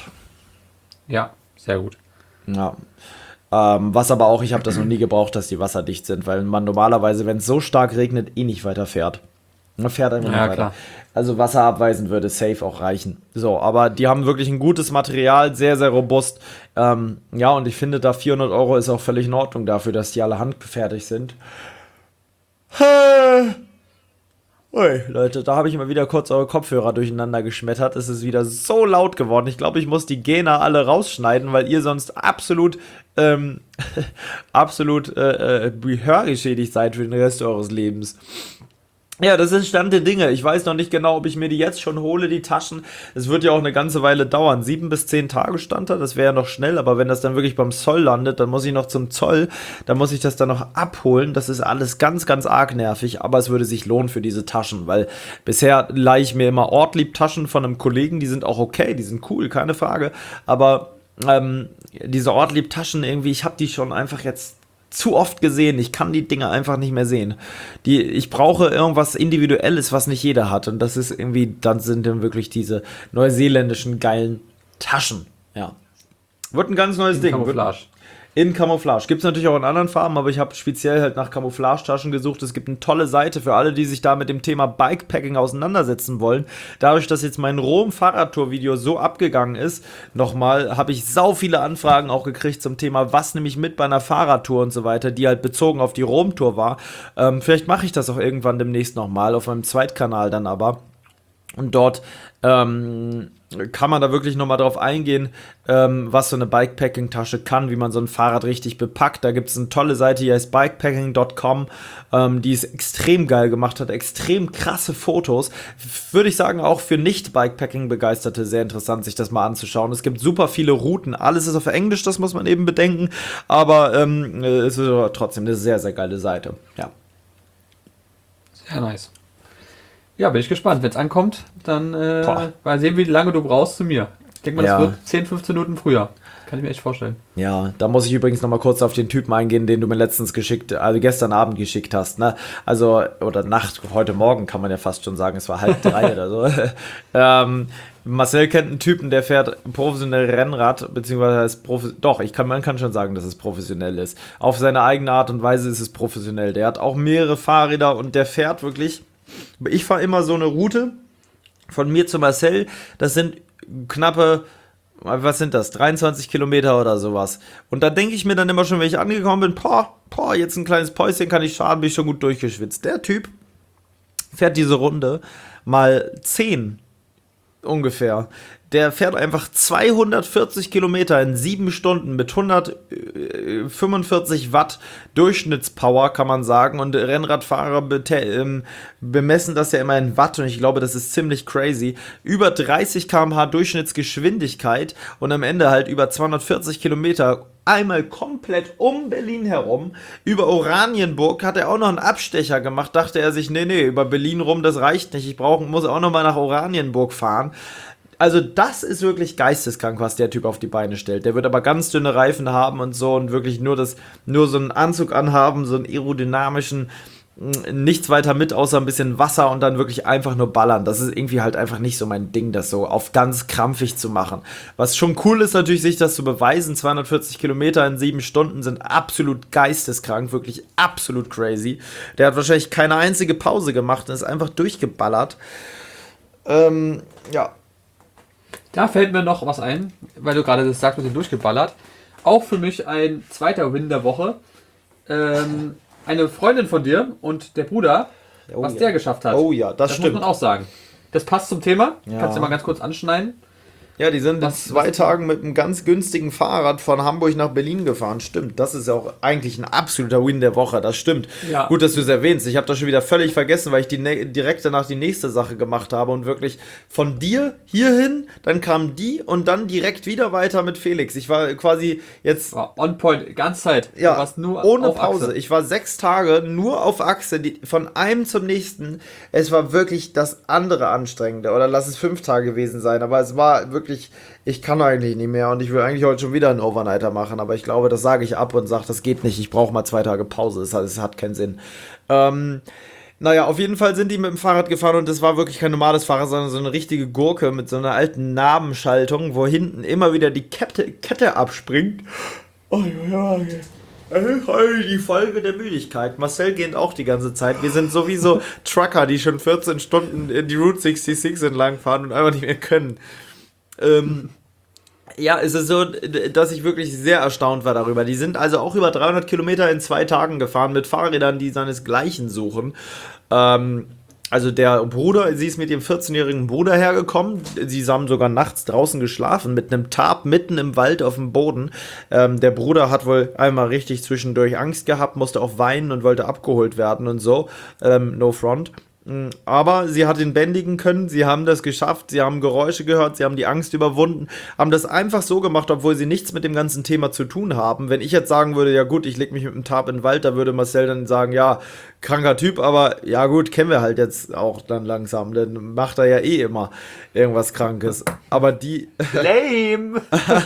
Ja, sehr gut. Ja. Ähm, was aber auch, ich habe das noch nie gebraucht, dass die wasserdicht sind, weil man normalerweise, wenn es so stark regnet, eh nicht weiter fährt. Man fährt einfach ja, nicht weiter. Klar. Also wasserabweisend würde safe auch reichen. So, aber die haben wirklich ein gutes Material, sehr, sehr robust. Ähm, ja, und ich finde, da vierhundert Euro ist auch völlig in Ordnung dafür, dass die alle handgefertigt sind. Ui, Leute, da habe ich mal wieder kurz eure Kopfhörer durcheinander geschmettert. Es ist wieder so laut geworden. Ich glaube, ich muss die Gena alle rausschneiden, weil ihr sonst absolut, ähm, absolut äh, äh, hörgeschädigt seid für den Rest eures Lebens. Ja, das ist Stand der Dinge. Ich weiß noch nicht genau, ob ich mir die jetzt schon hole, die Taschen. Es wird ja auch eine ganze Weile dauern. Sieben bis zehn Tage stand da, das wäre ja noch schnell. Aber wenn das dann wirklich beim Zoll landet, dann muss ich noch zum Zoll. Dann muss ich das dann noch abholen. Das ist alles ganz, ganz arg nervig. Aber es würde sich lohnen für diese Taschen, weil bisher leihe ich mir immer Ortlieb-Taschen von einem Kollegen. Die sind auch okay, die sind cool, keine Frage. Aber ähm, diese Ortlieb-Taschen irgendwie, ich habe die schon einfach jetzt zu oft gesehen. Ich kann die Dinge einfach nicht mehr sehen. Die, ich brauche irgendwas Individuelles, was nicht jeder hat. Und das ist irgendwie, dann sind dann wirklich diese neuseeländischen geilen Taschen. Ja. Wird ein ganz neues In Ding. Camouflage. in Camouflage. Gibt es natürlich auch in anderen Farben, aber ich habe speziell halt nach Camouflage-Taschen gesucht. Es gibt eine tolle Seite für alle, die sich da mit dem Thema Bikepacking auseinandersetzen wollen. Dadurch, dass jetzt mein Rom-Fahrradtour-Video so abgegangen ist, nochmal, habe ich sau viele Anfragen auch gekriegt zum Thema, was nehme ich mit bei einer Fahrradtour und so weiter, die halt bezogen auf die Rom-Tour war. Ähm, vielleicht mache ich das auch irgendwann demnächst nochmal, auf meinem Zweitkanal dann aber. Und dort ähm, kann man da wirklich nochmal drauf eingehen, ähm, was so eine Bikepacking-Tasche kann, wie man so ein Fahrrad richtig bepackt. Da gibt es eine tolle Seite, die heißt bikepacking Punkt com, ähm, die es extrem geil gemacht hat, extrem krasse Fotos. Würde ich sagen, auch für Nicht-Bikepacking-Begeisterte sehr interessant, sich das mal anzuschauen. Es gibt super viele Routen, alles ist auf Englisch, das muss man eben bedenken, aber ähm, es ist aber trotzdem eine sehr, sehr geile Seite. Ja. Sehr nice. Ja, bin ich gespannt. Wenn es ankommt, dann äh, mal sehen, wie lange du brauchst zu mir. Ich denke mal, das Ja. wird zehn, fünfzehn Minuten früher. Kann ich mir echt vorstellen. Ja, da muss ich übrigens nochmal kurz auf den Typen eingehen, den du mir letztens geschickt, also gestern Abend geschickt hast, ne? Also, oder Nacht, heute Morgen kann man ja fast schon sagen, es war halb drei oder so. ähm, Marcel kennt einen Typen, der fährt professionell Rennrad, beziehungsweise ist Profi- doch, ich kann, man kann schon sagen, dass es professionell ist. Auf seine eigene Art und Weise ist es professionell. Der hat auch mehrere Fahrräder und der fährt wirklich. Ich fahre immer so eine Route von mir zu Marcel, das sind knappe, was sind das, dreiundzwanzig Kilometer oder sowas. Und da denke ich mir dann immer schon, wenn ich angekommen bin, boah, boah, jetzt ein kleines Päuschen kann ich fahren, bin ich schon gut durchgeschwitzt. Der Typ fährt diese Runde mal zehn ungefähr. Der fährt einfach zweihundertvierzig Kilometer in sieben Stunden mit hundertfünfundvierzig Watt Durchschnittspower, kann man sagen. Und Rennradfahrer bete- ähm, bemessen das ja immer in Watt und ich glaube, das ist ziemlich crazy. Über dreißig Kilometer pro Stunde Durchschnittsgeschwindigkeit und am Ende halt über zweihundertvierzig Kilometer einmal komplett um Berlin herum. Über Oranienburg hat er auch noch einen Abstecher gemacht. Dachte er sich, nee, nee, über Berlin rum, das reicht nicht. Ich brauch, muss auch noch mal nach Oranienburg fahren. Also das ist wirklich geisteskrank, was der Typ auf die Beine stellt. Der wird aber ganz dünne Reifen haben und so und wirklich nur das, nur so einen Anzug anhaben, so einen aerodynamischen, nichts weiter mit, außer ein bisschen Wasser und dann wirklich einfach nur ballern. Das ist irgendwie halt einfach nicht so mein Ding, das so auf ganz krampfig zu machen. Was schon cool ist natürlich, sich das zu beweisen. zweihundertvierzig Kilometer in sieben Stunden sind absolut geisteskrank, wirklich absolut crazy. Der hat wahrscheinlich keine einzige Pause gemacht und ist einfach durchgeballert. Ähm, ja. Da fällt mir noch was ein, weil du gerade das sagst, mit dem durchgeballert. Auch für mich ein zweiter Win der Woche. Ähm, eine Freundin von dir und der Bruder, Oh was ja. der geschafft hat. Oh ja, das, das stimmt. muss man auch sagen. Das passt zum Thema. Ja. Kannst du mal ganz kurz anschneiden. Ja, die sind Was- in zwei was- Tagen mit einem ganz günstigen Fahrrad von Hamburg nach Berlin gefahren. Stimmt, das ist ja auch eigentlich ein absoluter Win der Woche. Das stimmt. Ja. Gut, dass du es erwähnst. Ich habe das schon wieder völlig vergessen, weil ich die ne- direkt danach die nächste Sache gemacht habe und wirklich von dir hierhin, dann kam die und dann direkt wieder weiter mit Felix. Ich war quasi jetzt War on point, die ganze Zeit. ja, Du warst nur ohne auf Pause. Achse. Ich war sechs Tage nur auf Achse, die, von einem zum nächsten. Es war wirklich das andere Anstrengende. Oder lass es fünf Tage gewesen sein. Aber es war wirklich, ich kann eigentlich nicht mehr. Und ich will eigentlich heute schon wieder einen Overnighter machen. Aber ich glaube, das sage ich ab und sage, das geht nicht. Ich brauche mal zwei Tage Pause. Es hat, es hat keinen Sinn. Ähm, naja, auf jeden Fall sind die mit dem Fahrrad gefahren und das war wirklich kein normales Fahrrad, sondern so eine richtige Gurke mit so einer alten Nabenschaltung, wo hinten immer wieder die Kette, Kette abspringt. Oh, ja, ja. Die Folge der Müdigkeit. Marcel geht auch die ganze Zeit. Wir sind sowieso Trucker, die schon vierzehn Stunden in die Route sechsundsechzig entlang fahren und einfach nicht mehr können. Ähm, ja, es ist so, dass ich wirklich sehr erstaunt war darüber. Die sind also auch über dreihundert Kilometer in zwei Tagen gefahren mit Fahrrädern, die seinesgleichen suchen. Ähm, also der Bruder, sie ist mit ihrem vierzehnjährigen Bruder hergekommen. Sie haben sogar nachts draußen geschlafen mit einem Tarp mitten im Wald auf dem Boden. Ähm, der Bruder hat wohl einmal richtig zwischendurch Angst gehabt, musste auch weinen und wollte abgeholt werden und so. Ähm, no front. Aber sie hat ihn bändigen können, sie haben das geschafft, sie haben Geräusche gehört, sie haben die Angst überwunden, haben das einfach so gemacht, obwohl sie nichts mit dem ganzen Thema zu tun haben. Wenn ich jetzt sagen würde, ja gut, ich leg mich mit dem Tarp in den Wald, da würde Marcel dann sagen, ja, kranker Typ, aber ja gut, kennen wir halt jetzt auch dann langsam, dann macht er ja eh immer irgendwas Krankes. Aber die... Lame!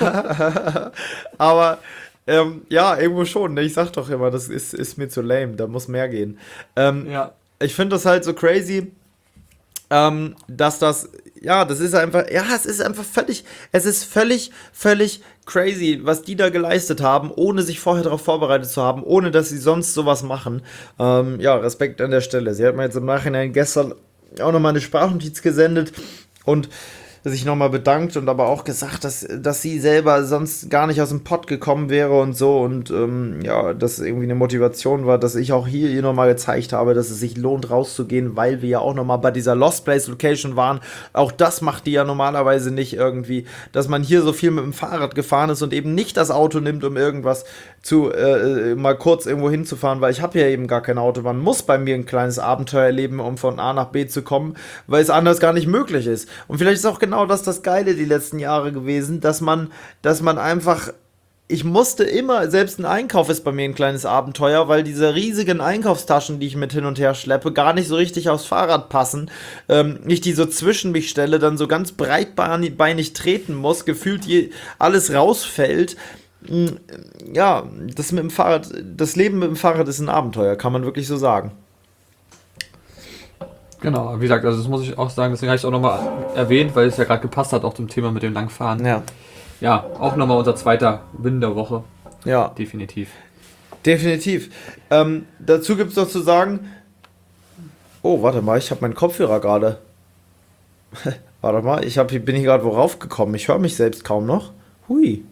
aber... Ähm, ja, irgendwo schon, ne? Ich sag doch immer, das ist, ist mir zu lame, da muss mehr gehen. Ähm, Ja. Ich finde das halt so crazy. ähm, dass das, ja, das ist einfach, ja, es ist einfach völlig, es ist völlig, völlig crazy, was die da geleistet haben, ohne sich vorher darauf vorbereitet zu haben, ohne dass sie sonst sowas machen. Ähm, ja, Respekt an der Stelle. Sie hat mir jetzt im Nachhinein gestern auch nochmal eine Sprachnotiz gesendet und sich nochmal bedankt und aber auch gesagt, dass, dass sie selber sonst gar nicht aus dem Pott gekommen wäre und so und ähm, ja, dass irgendwie eine Motivation war, dass ich auch hier ihr nochmal gezeigt habe, dass es sich lohnt rauszugehen, weil wir ja auch nochmal bei dieser Lost Place Location waren. Auch das macht die ja normalerweise nicht irgendwie, dass man hier so viel mit dem Fahrrad gefahren ist und eben nicht das Auto nimmt, um irgendwas zu, äh, mal kurz irgendwo hinzufahren, weil ich habe ja eben gar kein Auto. Man muss bei mir ein kleines Abenteuer erleben, um von A nach B zu kommen, weil es anders gar nicht möglich ist. Und vielleicht ist auch genau das das Geile die letzten Jahre gewesen, dass man, dass man einfach, ich musste immer, selbst ein Einkauf ist bei mir ein kleines Abenteuer, weil diese riesigen Einkaufstaschen, die ich mit hin und her schleppe, gar nicht so richtig aufs Fahrrad passen. Ähm, ich die so zwischen mich stelle, dann so ganz breitbeinig treten muss, gefühlt je, alles rausfällt. Ja, das mit dem Fahrrad, das Leben mit dem Fahrrad ist ein Abenteuer, kann man wirklich so sagen. Genau, wie gesagt, also das muss ich auch sagen, deswegen habe ich es auch nochmal erwähnt, weil es ja gerade gepasst hat, auch zum Thema mit dem Langfahren. Ja. Ja, auch nochmal unser zweiter Win der Woche. Ja. Definitiv. Definitiv. Ähm, dazu gibt es noch zu sagen, oh, warte mal, ich habe meinen Kopfhörer gerade. Warte mal, ich hab, bin hier gerade worauf gekommen. Ich höre mich selbst kaum noch. Hui.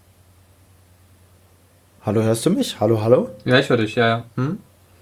Hallo, hörst du mich? Hallo, hallo? Ja, ich höre dich, ja, ja. Hm?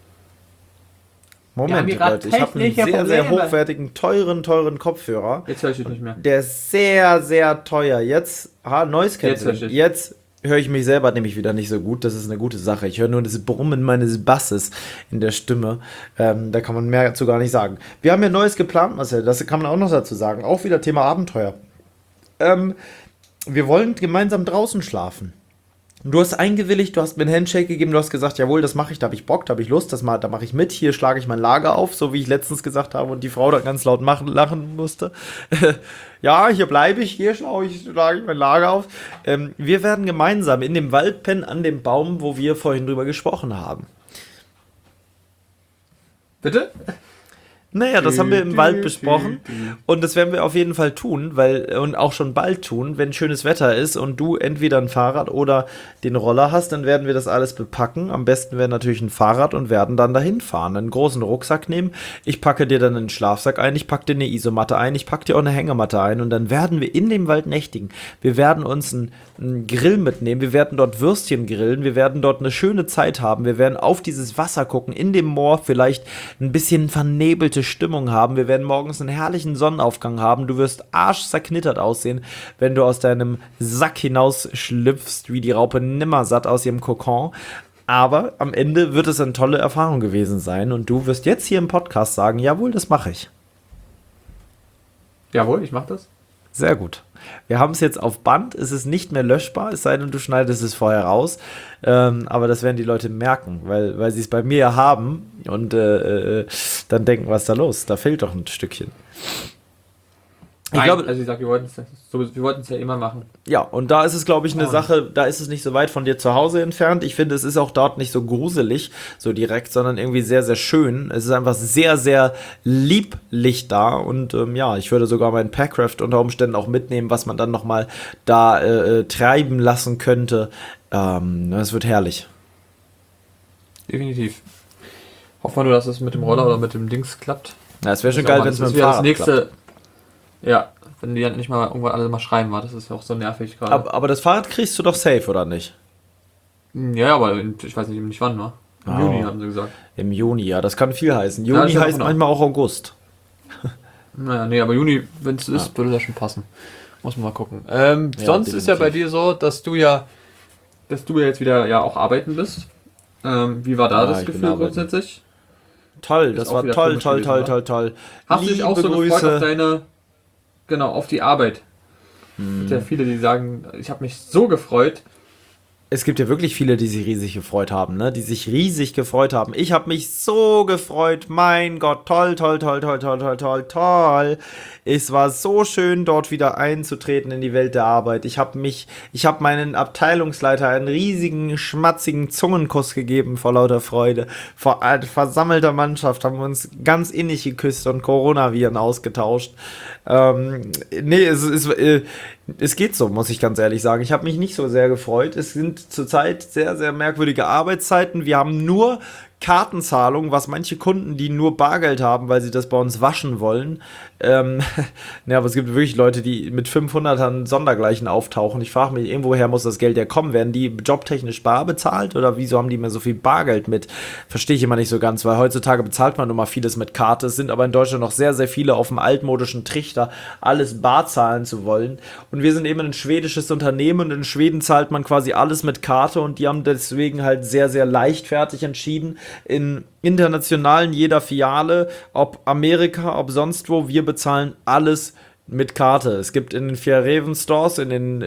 Moment, Leute, ich habe einen sehr, sehr hochwertigen, teuren, teuren Kopfhörer. Jetzt höre ich dich nicht mehr. Der ist sehr, sehr teuer. Jetzt, ha, Noise Cancelling. Jetzt, Jetzt höre ich mich selber nämlich wieder nicht so gut. Das ist eine gute Sache. Ich höre nur das Brummen meines Basses in der Stimme. Ähm, da kann man mehr dazu gar nicht sagen. Wir haben ja Neues geplant, Marcel. Das kann man auch noch dazu sagen. Auch wieder Thema Abenteuer. Ähm, wir wollen gemeinsam draußen schlafen. Du hast eingewilligt, du hast mir einen Handshake gegeben, du hast gesagt, jawohl, das mache ich, da habe ich Bock, da habe ich Lust, das mal, da mache ich mit, hier schlage ich mein Lager auf, so wie ich letztens gesagt habe und die Frau da ganz laut machen, lachen musste. Ja, hier bleibe ich, hier schlage ich, schlage ich mein Lager auf. Ähm, wir werden gemeinsam in dem Wald pennen, an dem Baum, wo wir vorhin drüber gesprochen haben. Bitte? Naja, das haben wir im Wald besprochen und das werden wir auf jeden Fall tun, weil und auch schon bald tun, wenn schönes Wetter ist und du entweder ein Fahrrad oder den Roller hast, dann werden wir das alles bepacken. Am besten wäre natürlich ein Fahrrad und werden dann dahin fahren, einen großen Rucksack nehmen. Ich packe dir dann einen Schlafsack ein, ich packe dir eine Isomatte ein, ich packe dir auch eine Hängematte ein und dann werden wir in dem Wald nächtigen. Wir werden uns einen, einen Grill mitnehmen, wir werden dort Würstchen grillen, wir werden dort eine schöne Zeit haben, wir werden auf dieses Wasser gucken, in dem Moor vielleicht ein bisschen vernebelte Stimmung haben. Wir werden morgens einen herrlichen Sonnenaufgang haben. Du wirst arschzerknittert aussehen, wenn du aus deinem Sack hinaus schlüpfst, wie die Raupe Nimmersatt aus ihrem Kokon. Aber am Ende wird es eine tolle Erfahrung gewesen sein und du wirst jetzt hier im Podcast sagen, jawohl, das mache ich. Jawohl, ich mache das. Sehr gut. Wir haben es jetzt auf Band, es ist nicht mehr löschbar, es sei denn, du schneidest es vorher raus. Ähm, aber das werden die Leute merken, weil, weil sie es bei mir ja haben und äh, äh, dann denken, was ist da los? Da fehlt doch ein Stückchen. Ich Nein, glaube, also ich sag, wir wollten es so, wir wollten es ja immer machen. Ja, und da ist es, glaube ich, eine Oh. Sache, da ist es nicht so weit von dir zu Hause entfernt. Ich finde, es ist auch dort nicht so gruselig, so direkt, sondern irgendwie sehr, sehr schön. Es ist einfach sehr, sehr lieblich da und ähm, ja, ich würde sogar meinen Packraft unter Umständen auch mitnehmen, was man dann nochmal da äh, treiben lassen könnte. Ähm, es wird herrlich. Definitiv. Hoffen wir nur, dass es mit dem Roller oder mit dem Dings klappt. Ja, es wäre schon Das ist geil, auch wenn es mal- mit das dem wäre das Fahrrad nächste. klappt. Ja, wenn die dann nicht mal irgendwann alle mal schreiben war, das ist ja auch so nervig gerade. Aber, aber das Fahrrad kriegst du doch safe, oder nicht? Ja, aber ich weiß nicht, nicht wann, ne? Im Oh. Juni haben sie gesagt. Im Juni, ja, das kann viel heißen. Ja, Juni ist ja heißt auch noch. manchmal auch August. Naja, nee, aber Juni, wenn es ist, würde das schon passen. Muss man mal gucken. Ähm, Ja, sonst ist ja bei definitiv. dir so, dass du ja, dass du ja jetzt wieder ja auch arbeiten bist. Ähm, wie war da Ja, das ich bin Gefühl arbeiten. grundsätzlich? Toll, Ist das auch war wieder toll, komisch toll, gewesen, toll, wa? toll, toll. Hast du dich auch so Liebe gefreut Grüße. auf deine, genau, auf die Arbeit? Es Hm. gibt ja viele, die sagen, ich habe mich so gefreut, es gibt ja wirklich viele, die sich riesig gefreut haben, ne? Die sich riesig gefreut haben. Ich habe mich so gefreut. Mein Gott, toll, toll, toll, toll, toll, toll, toll, toll. Es war so schön, dort wieder einzutreten in die Welt der Arbeit. Ich habe mich, ich habe meinen Abteilungsleiter einen riesigen, schmatzigen Zungenkuss gegeben vor lauter Freude. Vor äh, versammelter Mannschaft haben wir uns ganz innig geküsst und Coronaviren ausgetauscht. Ähm, nee, es ist, äh, es geht so, muss ich ganz ehrlich sagen. Ich habe mich nicht so sehr gefreut. Es sind zurzeit sehr, sehr merkwürdige Arbeitszeiten. Wir haben nur Kartenzahlung, was manche Kunden, die nur Bargeld haben, weil sie das bei uns waschen wollen. Ähm, ja, aber es gibt wirklich Leute, die mit fünfhundertern Sondergleichen auftauchen. Ich frage mich, irgendwoher muss das Geld ja kommen. Werden die jobtechnisch bar bezahlt oder wieso haben die mehr so viel Bargeld mit? Verstehe ich immer nicht so ganz, weil heutzutage bezahlt man nun mal vieles mit Karte. Es sind aber in Deutschland noch sehr, sehr viele auf dem altmodischen Trichter, alles bar zahlen zu wollen. Und wir sind eben ein schwedisches Unternehmen und in Schweden zahlt man quasi alles mit Karte und die haben deswegen halt sehr, sehr leichtfertig entschieden, in internationalen jeder Filiale, ob Amerika, ob sonst wo, wir bezahlen alles mit Karte. Es gibt in den vier Reven Stores, in den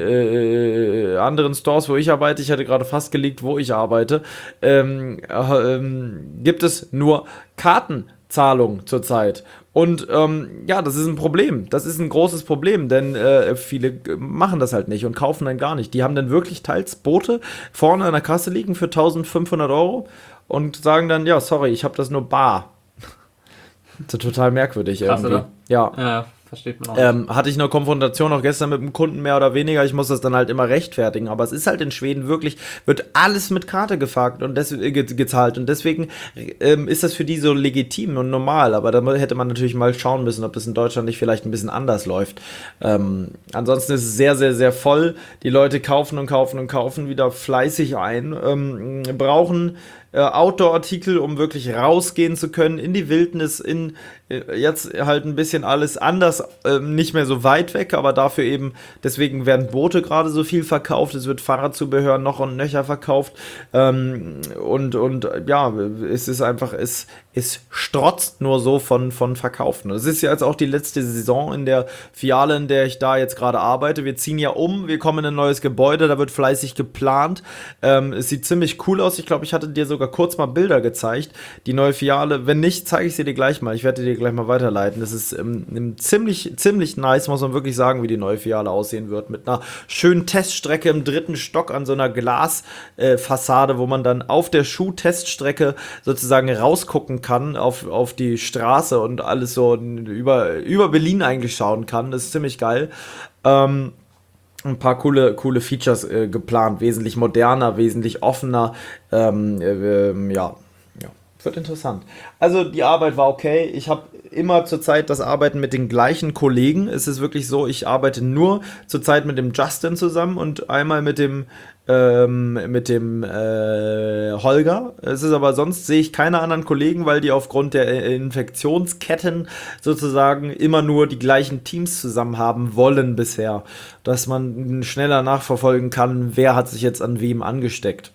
äh, anderen Stores, wo ich arbeite, ich hatte gerade fast geleakt, wo ich arbeite, ähm, äh, ähm, gibt es nur Kartenzahlung zurzeit. Und ähm, ja, das ist ein Problem. Das ist ein großes Problem, denn äh, viele machen das halt nicht und kaufen dann gar nicht. Die haben dann wirklich teils Boote vorne an der Kasse liegen für eintausendfünfhundert Euro und sagen dann, ja, sorry, ich habe das nur bar. Das ist total merkwürdig. Krass, irgendwie. oder? Ja. Ja, versteht man auch. Ähm, hatte ich eine Konfrontation auch gestern mit einem Kunden mehr oder weniger. Ich muss das dann halt immer rechtfertigen. Aber es ist halt in Schweden wirklich, wird alles mit Karte gefragt und des, äh, ge, gezahlt. Und deswegen ähm, ist das für die so legitim und normal. Aber da hätte man natürlich mal schauen müssen, ob das in Deutschland nicht vielleicht ein bisschen anders läuft. Ähm, ansonsten ist es sehr, sehr, sehr voll. Die Leute kaufen und kaufen und kaufen wieder fleißig ein. Ähm, brauchen äh, Outdoor-Artikel, um wirklich rausgehen zu können in die Wildnis, in äh, jetzt halt ein bisschen alles anders, äh, nicht mehr so weit weg, aber dafür eben, deswegen werden Boote gerade so viel verkauft, es wird Fahrradzubehör noch und nöcher verkauft ähm, und, und ja, es ist einfach, es, es strotzt nur so von, von Verkaufen. Es ist ja jetzt auch die letzte Saison in der Filiale, in der ich da jetzt gerade arbeite. Wir ziehen ja um, wir kommen in ein neues Gebäude, da wird fleißig geplant. Ähm, es sieht ziemlich cool aus. Ich glaube, ich hatte dir sogar kurz mal Bilder gezeigt. Die neue Filiale, wenn nicht, zeige ich sie dir gleich mal. Ich werde dir gleich mal weiterleiten. Das ist ähm, ziemlich, ziemlich nice, muss man wirklich sagen, wie die neue Filiale aussehen wird. Mit einer schönen Teststrecke im dritten Stock an so einer Glasfassade, äh, wo man dann auf der Schuh-Teststrecke sozusagen rausgucken kann auf, auf die Straße und alles so über, über Berlin eigentlich schauen kann. Das ist ziemlich geil. Ähm, ein paar coole, coole Features äh, geplant, wesentlich moderner, wesentlich offener. Ähm, äh, ja, ja, wird interessant. Also die Arbeit war okay. Ich habe immer zurzeit das Arbeiten mit den gleichen Kollegen. Es ist wirklich so, ich arbeite nur zurzeit mit dem Justin zusammen und einmal mit dem ähm, mit dem äh, Holger. Es ist aber sonst sehe ich keine anderen Kollegen, weil die aufgrund der Infektionsketten sozusagen immer nur die gleichen Teams zusammen haben wollen bisher, dass man schneller nachverfolgen kann, wer hat sich jetzt an wem angesteckt.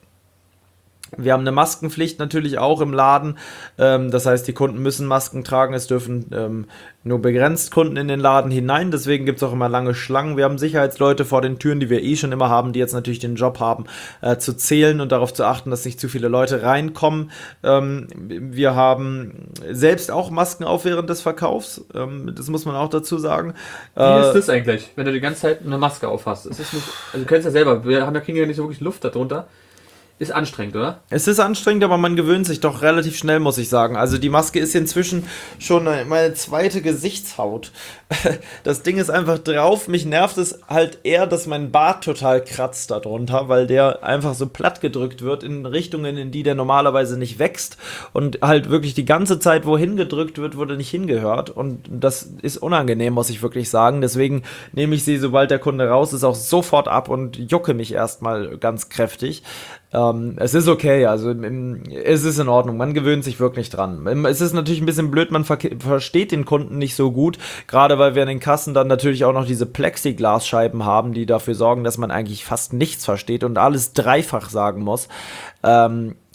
Wir haben eine Maskenpflicht natürlich auch im Laden, ähm, das heißt, die Kunden müssen Masken tragen, es dürfen ähm, nur begrenzt Kunden in den Laden hinein, deswegen gibt es auch immer lange Schlangen. Wir haben Sicherheitsleute vor den Türen, die wir eh schon immer haben, die jetzt natürlich den Job haben, äh, zu zählen und darauf zu achten, dass nicht zu viele Leute reinkommen. Ähm, wir haben selbst auch Masken auf während des Verkaufs, ähm, das muss man auch dazu sagen. Wie äh, ist das eigentlich, wenn du die ganze Zeit eine Maske aufhast? Ist das nicht, also du kennst ja selber, wir haben ja, kriegen ja nicht so wirklich Luft darunter. Ist anstrengend, oder? Es ist anstrengend, aber man gewöhnt sich doch relativ schnell, muss ich sagen. Also die Maske ist inzwischen schon meine zweite Gesichtshaut. Das Ding ist einfach drauf. Mich nervt es halt eher, dass mein Bart total kratzt darunter, weil der einfach so platt gedrückt wird in Richtungen, in die der normalerweise nicht wächst und halt wirklich die ganze Zeit wohin gedrückt wird, wo der nicht hingehört. Und das ist unangenehm, muss ich wirklich sagen. Deswegen nehme ich sie, sobald der Kunde raus ist, auch sofort ab und jucke mich erstmal ganz kräftig. Ähm, es ist okay, also im, es ist in Ordnung, man gewöhnt sich wirklich dran. Es ist natürlich ein bisschen blöd, man ver- versteht den Kunden nicht so gut, gerade weil wir in den Kassen dann natürlich auch noch diese Plexiglasscheiben haben, die dafür sorgen, dass man eigentlich fast nichts versteht und alles dreifach sagen muss. Ähm,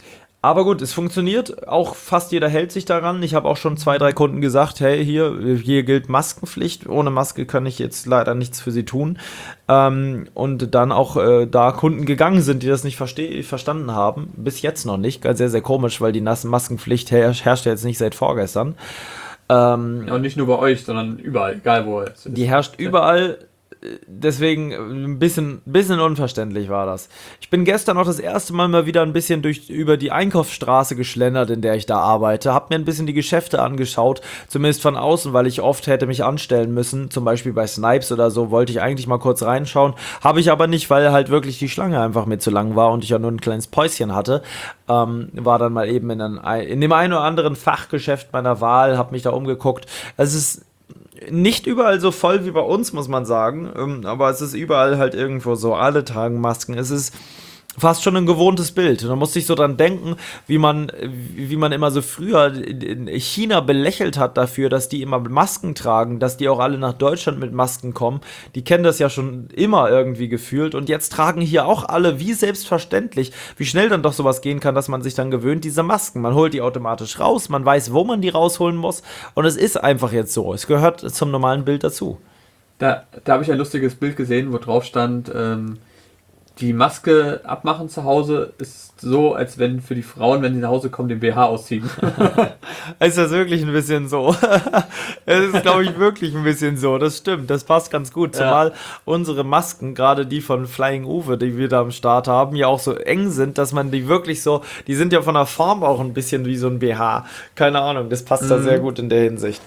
Aber gut, es funktioniert. Auch fast jeder hält sich daran. Ich habe auch schon zwei, drei Kunden gesagt, hey, hier, hier gilt Maskenpflicht. Ohne Maske kann ich jetzt leider nichts für sie tun. Ähm, und dann auch äh, da Kunden gegangen sind, die das nicht verste- verstanden haben. Bis jetzt noch nicht. Sehr, sehr komisch, weil die nassen Maskenpflicht her- herrscht ja jetzt nicht seit vorgestern. Ähm, Ja, und nicht nur bei euch, sondern überall, egal wo es ist. Die herrscht überall. Deswegen ein bisschen, bisschen unverständlich war das. Ich bin gestern auch das erste Mal mal wieder ein bisschen durch, über die Einkaufsstraße geschlendert, in der ich da arbeite. Hab mir ein bisschen die Geschäfte angeschaut, zumindest von außen, weil ich oft hätte mich anstellen müssen. Zum Beispiel bei Snipes oder so wollte ich eigentlich mal kurz reinschauen. Habe ich aber nicht, weil halt wirklich die Schlange einfach mir zu lang war und ich ja nur ein kleines Päuschen hatte. Ähm, war dann mal eben in, ein, in dem einen oder anderen Fachgeschäft meiner Wahl, hab mich da umgeguckt. Es ist nicht überall so voll wie bei uns, muss man sagen, ähm, aber es ist überall halt irgendwo so, alle tragen Masken. Es ist fast schon ein gewohntes Bild. Und da musste ich so dran denken, wie man, wie man immer so früher in China belächelt hat dafür, dass die immer Masken tragen, dass die auch alle nach Deutschland mit Masken kommen. Die kennen das ja schon immer irgendwie gefühlt und jetzt tragen hier auch alle wie selbstverständlich, wie schnell dann doch sowas gehen kann, dass man sich dann gewöhnt, diese Masken. Man holt die automatisch raus, man weiß, wo man die rausholen muss und es ist einfach jetzt so. Es gehört zum normalen Bild dazu. Da, da habe ich ein lustiges Bild gesehen, wo drauf stand, ähm, die Maske abmachen zu Hause ist so, als wenn für die Frauen, wenn sie nach Hause kommen, den B H ausziehen. Ist das wirklich ein bisschen so? Es ist, glaube ich, wirklich ein bisschen so. Das stimmt, das passt ganz gut. Zumal ja. unsere Masken, gerade die von Flying Uwe, die wir da am Start haben, ja auch so eng sind, dass man die wirklich so, die sind ja von der Form auch ein bisschen wie so ein B H. Keine Ahnung, das passt mhm. da sehr gut in der Hinsicht.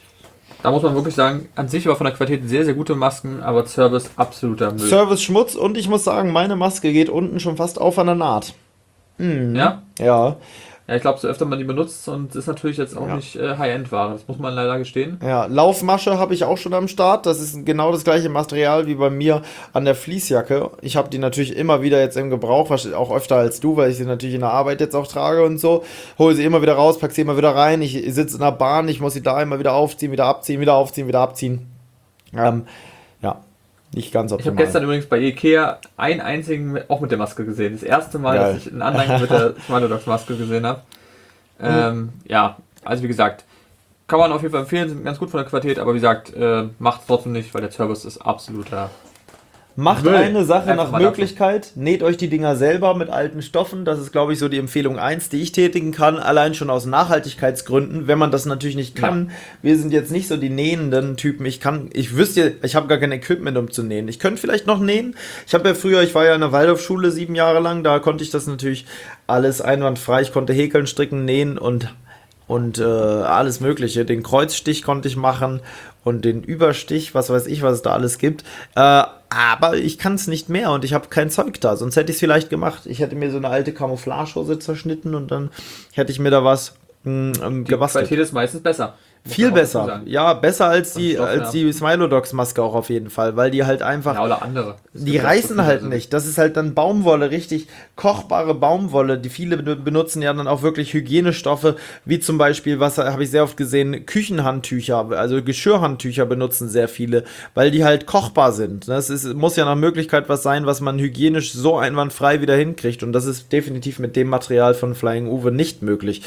Da muss man wirklich sagen, an sich war von der Qualität sehr, sehr gute Masken, aber Service absoluter Müll. Service Schmutz und ich muss sagen, meine Maske geht unten schon fast auf an der Naht. Mhm. Ja? Ja. Ja, ich glaube, so öfter man die benutzt und ist natürlich jetzt auch ja. nicht äh, High-End-Ware, das muss man leider gestehen. Ja, Laufmasche habe ich auch schon am Start, das ist genau das gleiche Material wie bei mir an der Fließjacke. Ich habe die natürlich immer wieder jetzt im Gebrauch, auch öfter als du, weil ich sie natürlich in der Arbeit jetzt auch trage und so. Hole sie immer wieder raus, pack sie immer wieder rein, ich sitze in der Bahn, ich muss sie da immer wieder aufziehen, wieder abziehen, wieder aufziehen, wieder abziehen. Ähm, ja. Nicht ganz optimal. Ich habe gestern übrigens bei Ikea einen einzigen auch mit der Maske gesehen. Das erste Mal, Geil. dass ich einen anderen mit der Smilodogs-Maske gesehen habe. Ähm, mhm. Ja, also wie gesagt, kann man auf jeden Fall empfehlen, sind ganz gut von der Qualität, aber wie gesagt, äh, macht es trotzdem nicht, weil der Service ist absoluter. Macht Müll. Eine Sache Einfach nach Möglichkeit, näht euch die Dinger selber mit alten Stoffen, das ist glaube ich so die Empfehlung eins, die ich tätigen kann, allein schon aus Nachhaltigkeitsgründen, wenn man das natürlich nicht kann. Ja. Wir sind jetzt nicht so die nähenden Typen, ich kann, ich wüsste, ich habe gar kein Equipment, um zu nähen. Ich könnte vielleicht noch nähen, ich habe ja früher, ich war ja in der Waldorfschule sieben Jahre lang, da konnte ich das natürlich alles einwandfrei, ich konnte häkeln, stricken, nähen und und äh, alles mögliche. Den Kreuzstich konnte ich machen und den Überstich, was weiß ich, was es da alles gibt. Äh, aber ich kann es nicht mehr und ich habe kein Zeug da, sonst hätte ich es vielleicht gemacht. Ich hätte mir so eine alte Camouflagehose zerschnitten und dann hätte ich mir da was mh, gebastelt. Die Qualität ist meistens besser. Viel besser, ja, besser als die, Stoff, als ja. die Smilodogs-Maske auch auf jeden Fall, weil die halt einfach, ja, oder andere. Die reißen halt nicht, das ist halt dann Baumwolle, richtig kochbare Baumwolle, die viele benutzen ja dann auch wirklich Hygienestoffe, wie zum Beispiel, was habe ich sehr oft gesehen, Küchenhandtücher, also Geschirrhandtücher benutzen sehr viele, weil die halt kochbar sind. Das ist, muss ja nach Möglichkeit was sein, was man hygienisch so einwandfrei wieder hinkriegt und das ist definitiv mit dem Material von Flying Uwe nicht möglich.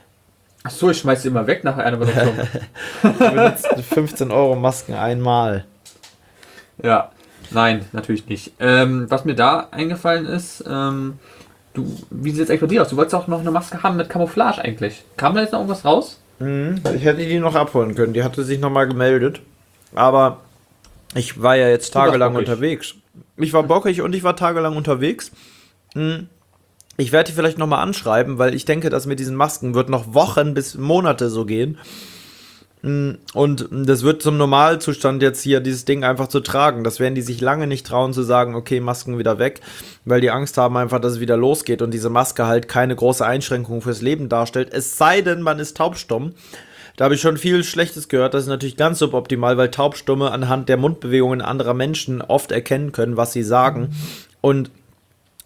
Ach so, ich schmeiß die immer weg nach einer Benutzung. Du benutzt fünfzehn Euro Masken einmal. Ja, nein, natürlich nicht. Ähm, was mir da eingefallen ist, ähm, du, wie sieht es eigentlich bei dir aus? Du wolltest auch noch eine Maske haben mit Camouflage eigentlich. Kam da jetzt noch irgendwas raus? Mhm, ich hätte die noch abholen können. Die hatte sich nochmal gemeldet. Aber ich war ja jetzt tagelang unterwegs. Ich war bockig und ich war tagelang unterwegs. Mhm. Ich werde die vielleicht nochmal anschreiben, weil ich denke, dass mit diesen Masken wird noch Wochen bis Monate so gehen. Und das wird zum Normalzustand jetzt hier, dieses Ding einfach zu tragen. Das werden die sich lange nicht trauen zu sagen, okay, Masken wieder weg, weil die Angst haben einfach, dass es wieder losgeht und diese Maske halt keine große Einschränkung fürs Leben darstellt. Es sei denn, man ist taubstumm. Da habe ich schon viel Schlechtes gehört. Das ist natürlich ganz suboptimal, weil Taubstumme anhand der Mundbewegungen anderer Menschen oft erkennen können, was sie sagen. Und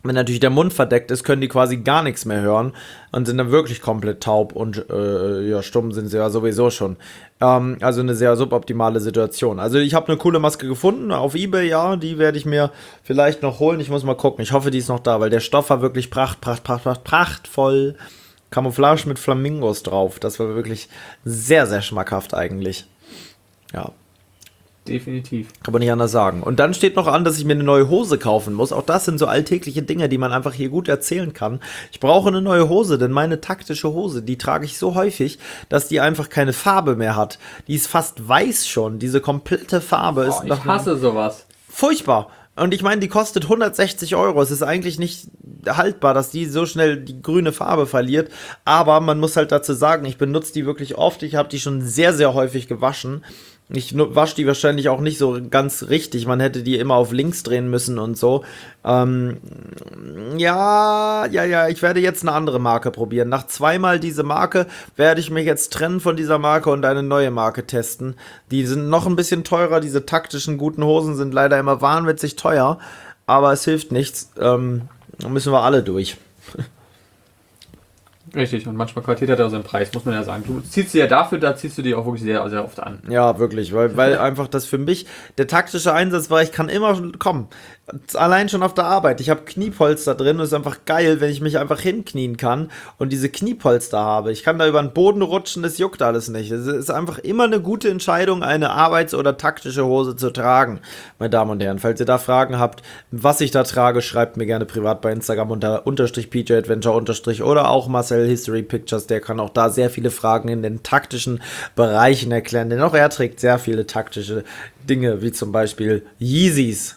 Wenn natürlich der Mund verdeckt ist, können die quasi gar nichts mehr hören und sind dann wirklich komplett taub und äh, ja, stumm sind sie ja sowieso schon. Ähm, also eine sehr suboptimale Situation. Also ich habe eine coole Maske gefunden auf eBay, ja, die werde ich mir vielleicht noch holen. Ich muss mal gucken. Ich hoffe, die ist noch da, weil der Stoff war wirklich pracht, pracht, pracht, pracht, prachtvoll. Camouflage mit Flamingos drauf. Das war wirklich sehr, sehr schmackhaft eigentlich. Ja. Definitiv. Kann man nicht anders sagen. Und dann steht noch an, dass ich mir eine neue Hose kaufen muss. Auch das sind so alltägliche Dinge, die man einfach hier gut erzählen kann. Ich brauche eine neue Hose, denn meine taktische Hose, die trage ich so häufig, dass die einfach keine Farbe mehr hat. Die ist fast weiß schon. Diese komplette Farbe ist... Oh, ich hasse sowas. Furchtbar. Und ich meine, die kostet hundertsechzig Euro. Es ist eigentlich nicht haltbar, dass die so schnell die grüne Farbe verliert. Aber man muss halt dazu sagen, ich benutze die wirklich oft. Ich habe die schon sehr, sehr häufig gewaschen. Ich wasche die wahrscheinlich auch nicht so ganz richtig. Man hätte die immer auf links drehen müssen und so. Ähm, ja, ja, ja, ich werde jetzt eine andere Marke probieren. Nach zweimal diese Marke werde ich mich jetzt trennen von dieser Marke und eine neue Marke testen. Die sind noch ein bisschen teurer. Diese taktischen guten Hosen sind leider immer wahnwitzig teuer. Aber es hilft nichts. Ähm, da müssen wir alle durch. Richtig, und manchmal Qualität hat er seinen Preis, muss man ja sagen. Du ziehst sie ja dafür, da ziehst du die auch wirklich sehr, sehr oft an. Ja, wirklich, weil, weil einfach das für mich der taktische Einsatz war, ich kann immer kommen. Allein schon auf der Arbeit. Ich habe Kniepolster drin und es ist einfach geil, wenn ich mich einfach hinknien kann und diese Kniepolster habe. Ich kann da über den Boden rutschen, das juckt alles nicht. Es ist einfach immer eine gute Entscheidung, eine arbeits- oder taktische Hose zu tragen, meine Damen und Herren. Falls ihr da Fragen habt, was ich da trage, schreibt mir gerne privat bei Instagram unter unterstrich P J Adventure unterstrich oder auch Marcel History Pictures. Der kann auch da sehr viele Fragen in den taktischen Bereichen erklären, denn auch er trägt sehr viele taktische Dinge, wie zum Beispiel Yeezys.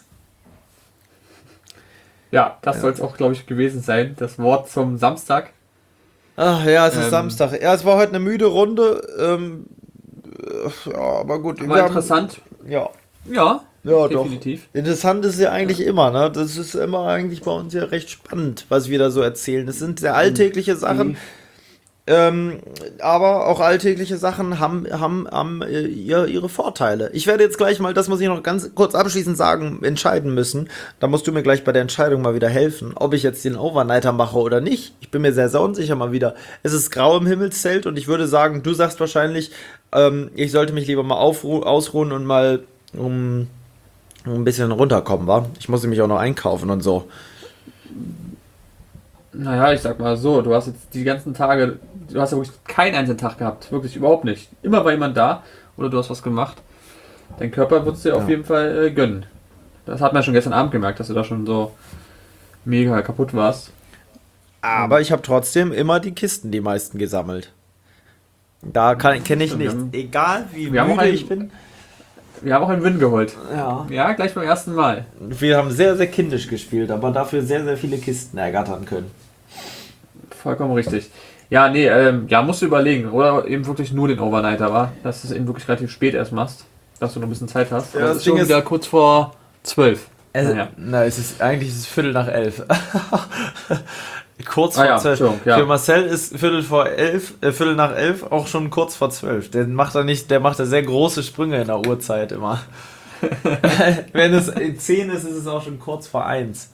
Ja, das Ja. soll es auch, glaube ich, gewesen sein. Das Wort zum Samstag. Ach ja, es ist Ähm, Samstag. Ja, es war heute eine müde Runde. Ähm, äh, ja, aber gut. War wir interessant. Haben, ja, Ja, ja, definitiv. doch. Interessant ist ja eigentlich immer, ne? Das ist immer eigentlich bei uns ja recht spannend, was wir da so erzählen. Das sind sehr alltägliche Sachen. Ähm, aber auch alltägliche Sachen haben, haben, haben äh, ihr, ihre Vorteile. Ich werde jetzt gleich mal, das muss ich noch ganz kurz abschließend sagen, entscheiden müssen. Da musst du mir gleich bei der Entscheidung mal wieder helfen, ob ich jetzt den Overnighter mache oder nicht. Ich bin mir sehr, sehr unsicher mal wieder. Es ist grau im Himmelszelt und ich würde sagen, du sagst wahrscheinlich, ähm, ich sollte mich lieber mal aufru- ausruhen und mal um, um ein bisschen runterkommen, wa? Ich muss nämlich auch noch einkaufen und so. Naja, ich sag mal so, du hast jetzt die ganzen Tage, du hast ja wirklich keinen einzigen Tag gehabt. Wirklich überhaupt nicht. Immer war jemand da oder du hast was gemacht. Dein Körper wird es dir Ja. auf jeden Fall äh, gönnen. Das hat man ja schon gestern Abend gemerkt, dass du da schon so mega kaputt warst. Aber ich habe trotzdem immer die Kisten, die meisten gesammelt. Da kenne ich Wir nichts. haben- Egal wie wir haben auch müde einen- ich bin. Wir haben auch einen Win geholt. Ja. Ja, gleich beim ersten Mal. Wir haben sehr, sehr kindisch gespielt, aber dafür sehr, sehr viele Kisten ergattern können. Vollkommen richtig. Ja, nee, ähm, ja, musst du überlegen. Oder eben wirklich nur den Overnighter, war, dass du es eben wirklich relativ spät erst machst. Dass du noch ein bisschen Zeit hast. Ja, Aber das es ist Ding schon ist- wieder kurz vor zwölf. Naja. Na, es ist eigentlich ist es Viertel nach elf. Kurz Ah vor ja, zwölf. Entschuldigung, ja. Für Marcel ist Viertel vor elf, äh, Viertel nach elf auch schon kurz vor zwölf. Der macht da nicht, der macht da sehr große Sprünge in der Uhrzeit immer. Wenn es zehn ist, ist es auch schon kurz vor eins.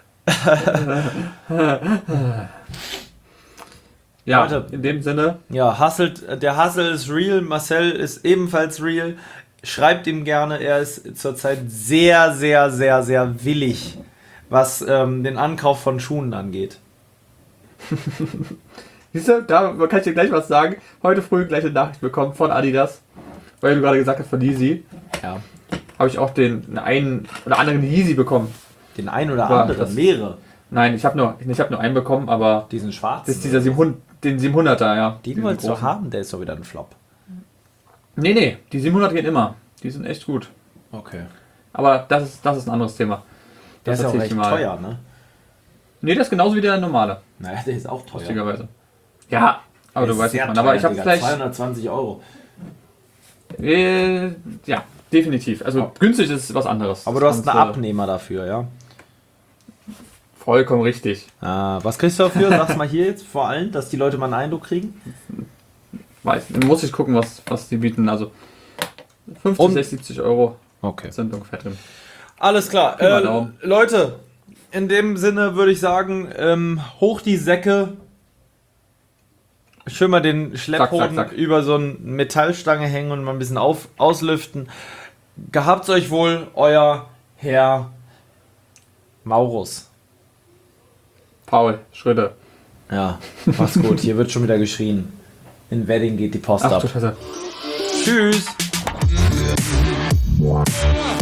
Ja, Leute. in dem Sinne, Ja, Hustlet, der Hustle ist real, Marcel ist ebenfalls real. Schreibt ihm gerne, er ist zurzeit sehr, sehr, sehr, sehr willig, was ähm, den Ankauf von Schuhen angeht. siehst du, da kann ich dir gleich was sagen. Heute früh gleich eine Nachricht bekommen von Adidas, weil du gerade gesagt hast, von Yeezy. Ja. Habe ich auch den einen oder anderen Yeezy bekommen. Den einen oder Ja, anderen, das- mehrere. Nein, ich habe nur, ich hab nur einen bekommen, aber Diesen schwarzen. das ist dieser siebenhundert, den siebenhunderter, ja. Den Diesen wolltest du großen. haben, der ist doch wieder ein Flop. Nee, nee, die siebenhundert gehen immer. Die sind echt gut. Okay. Aber das ist, das ist ein anderes Thema. Der Das ist ja auch erzähl ich recht mal. teuer, ne? Nee, das ist genauso wie der normale, Naja, der ist auch teuer. lustigerweise. Ja, aber Der du ist weißt sehr nicht, man. Aber teuer, ich habe Digga. vielleicht. zweihundertzwanzig Euro. Äh, ja, definitiv. Also Ja. günstig ist was anderes. Aber du Das hast einen kannst Abnehmer dafür, ja? Vollkommen richtig. Ah, was kriegst du dafür? Sag's mal hier jetzt vor allem, dass die Leute mal einen Eindruck kriegen. Weiß, dann muss ich gucken, was, was die bieten. Also fünfzig, Um- sechzig, siebzig Euro Okay. sind ungefähr drin. Alles klar. Pi mal Äh, Daumen. Leute, in dem Sinne würde ich sagen, ähm, hoch die Säcke. Schön mal den Schlepphoden Zack, zack, zack. über so eine Metallstange hängen und mal ein bisschen auf, auslüften. Gehabt's euch wohl, euer Herr Maurus. Paul, Schröder. Ja, mach's gut. Hier wird schon wieder geschrien. In Wedding geht die Post Ach ab. du Scheiße. Tschüss.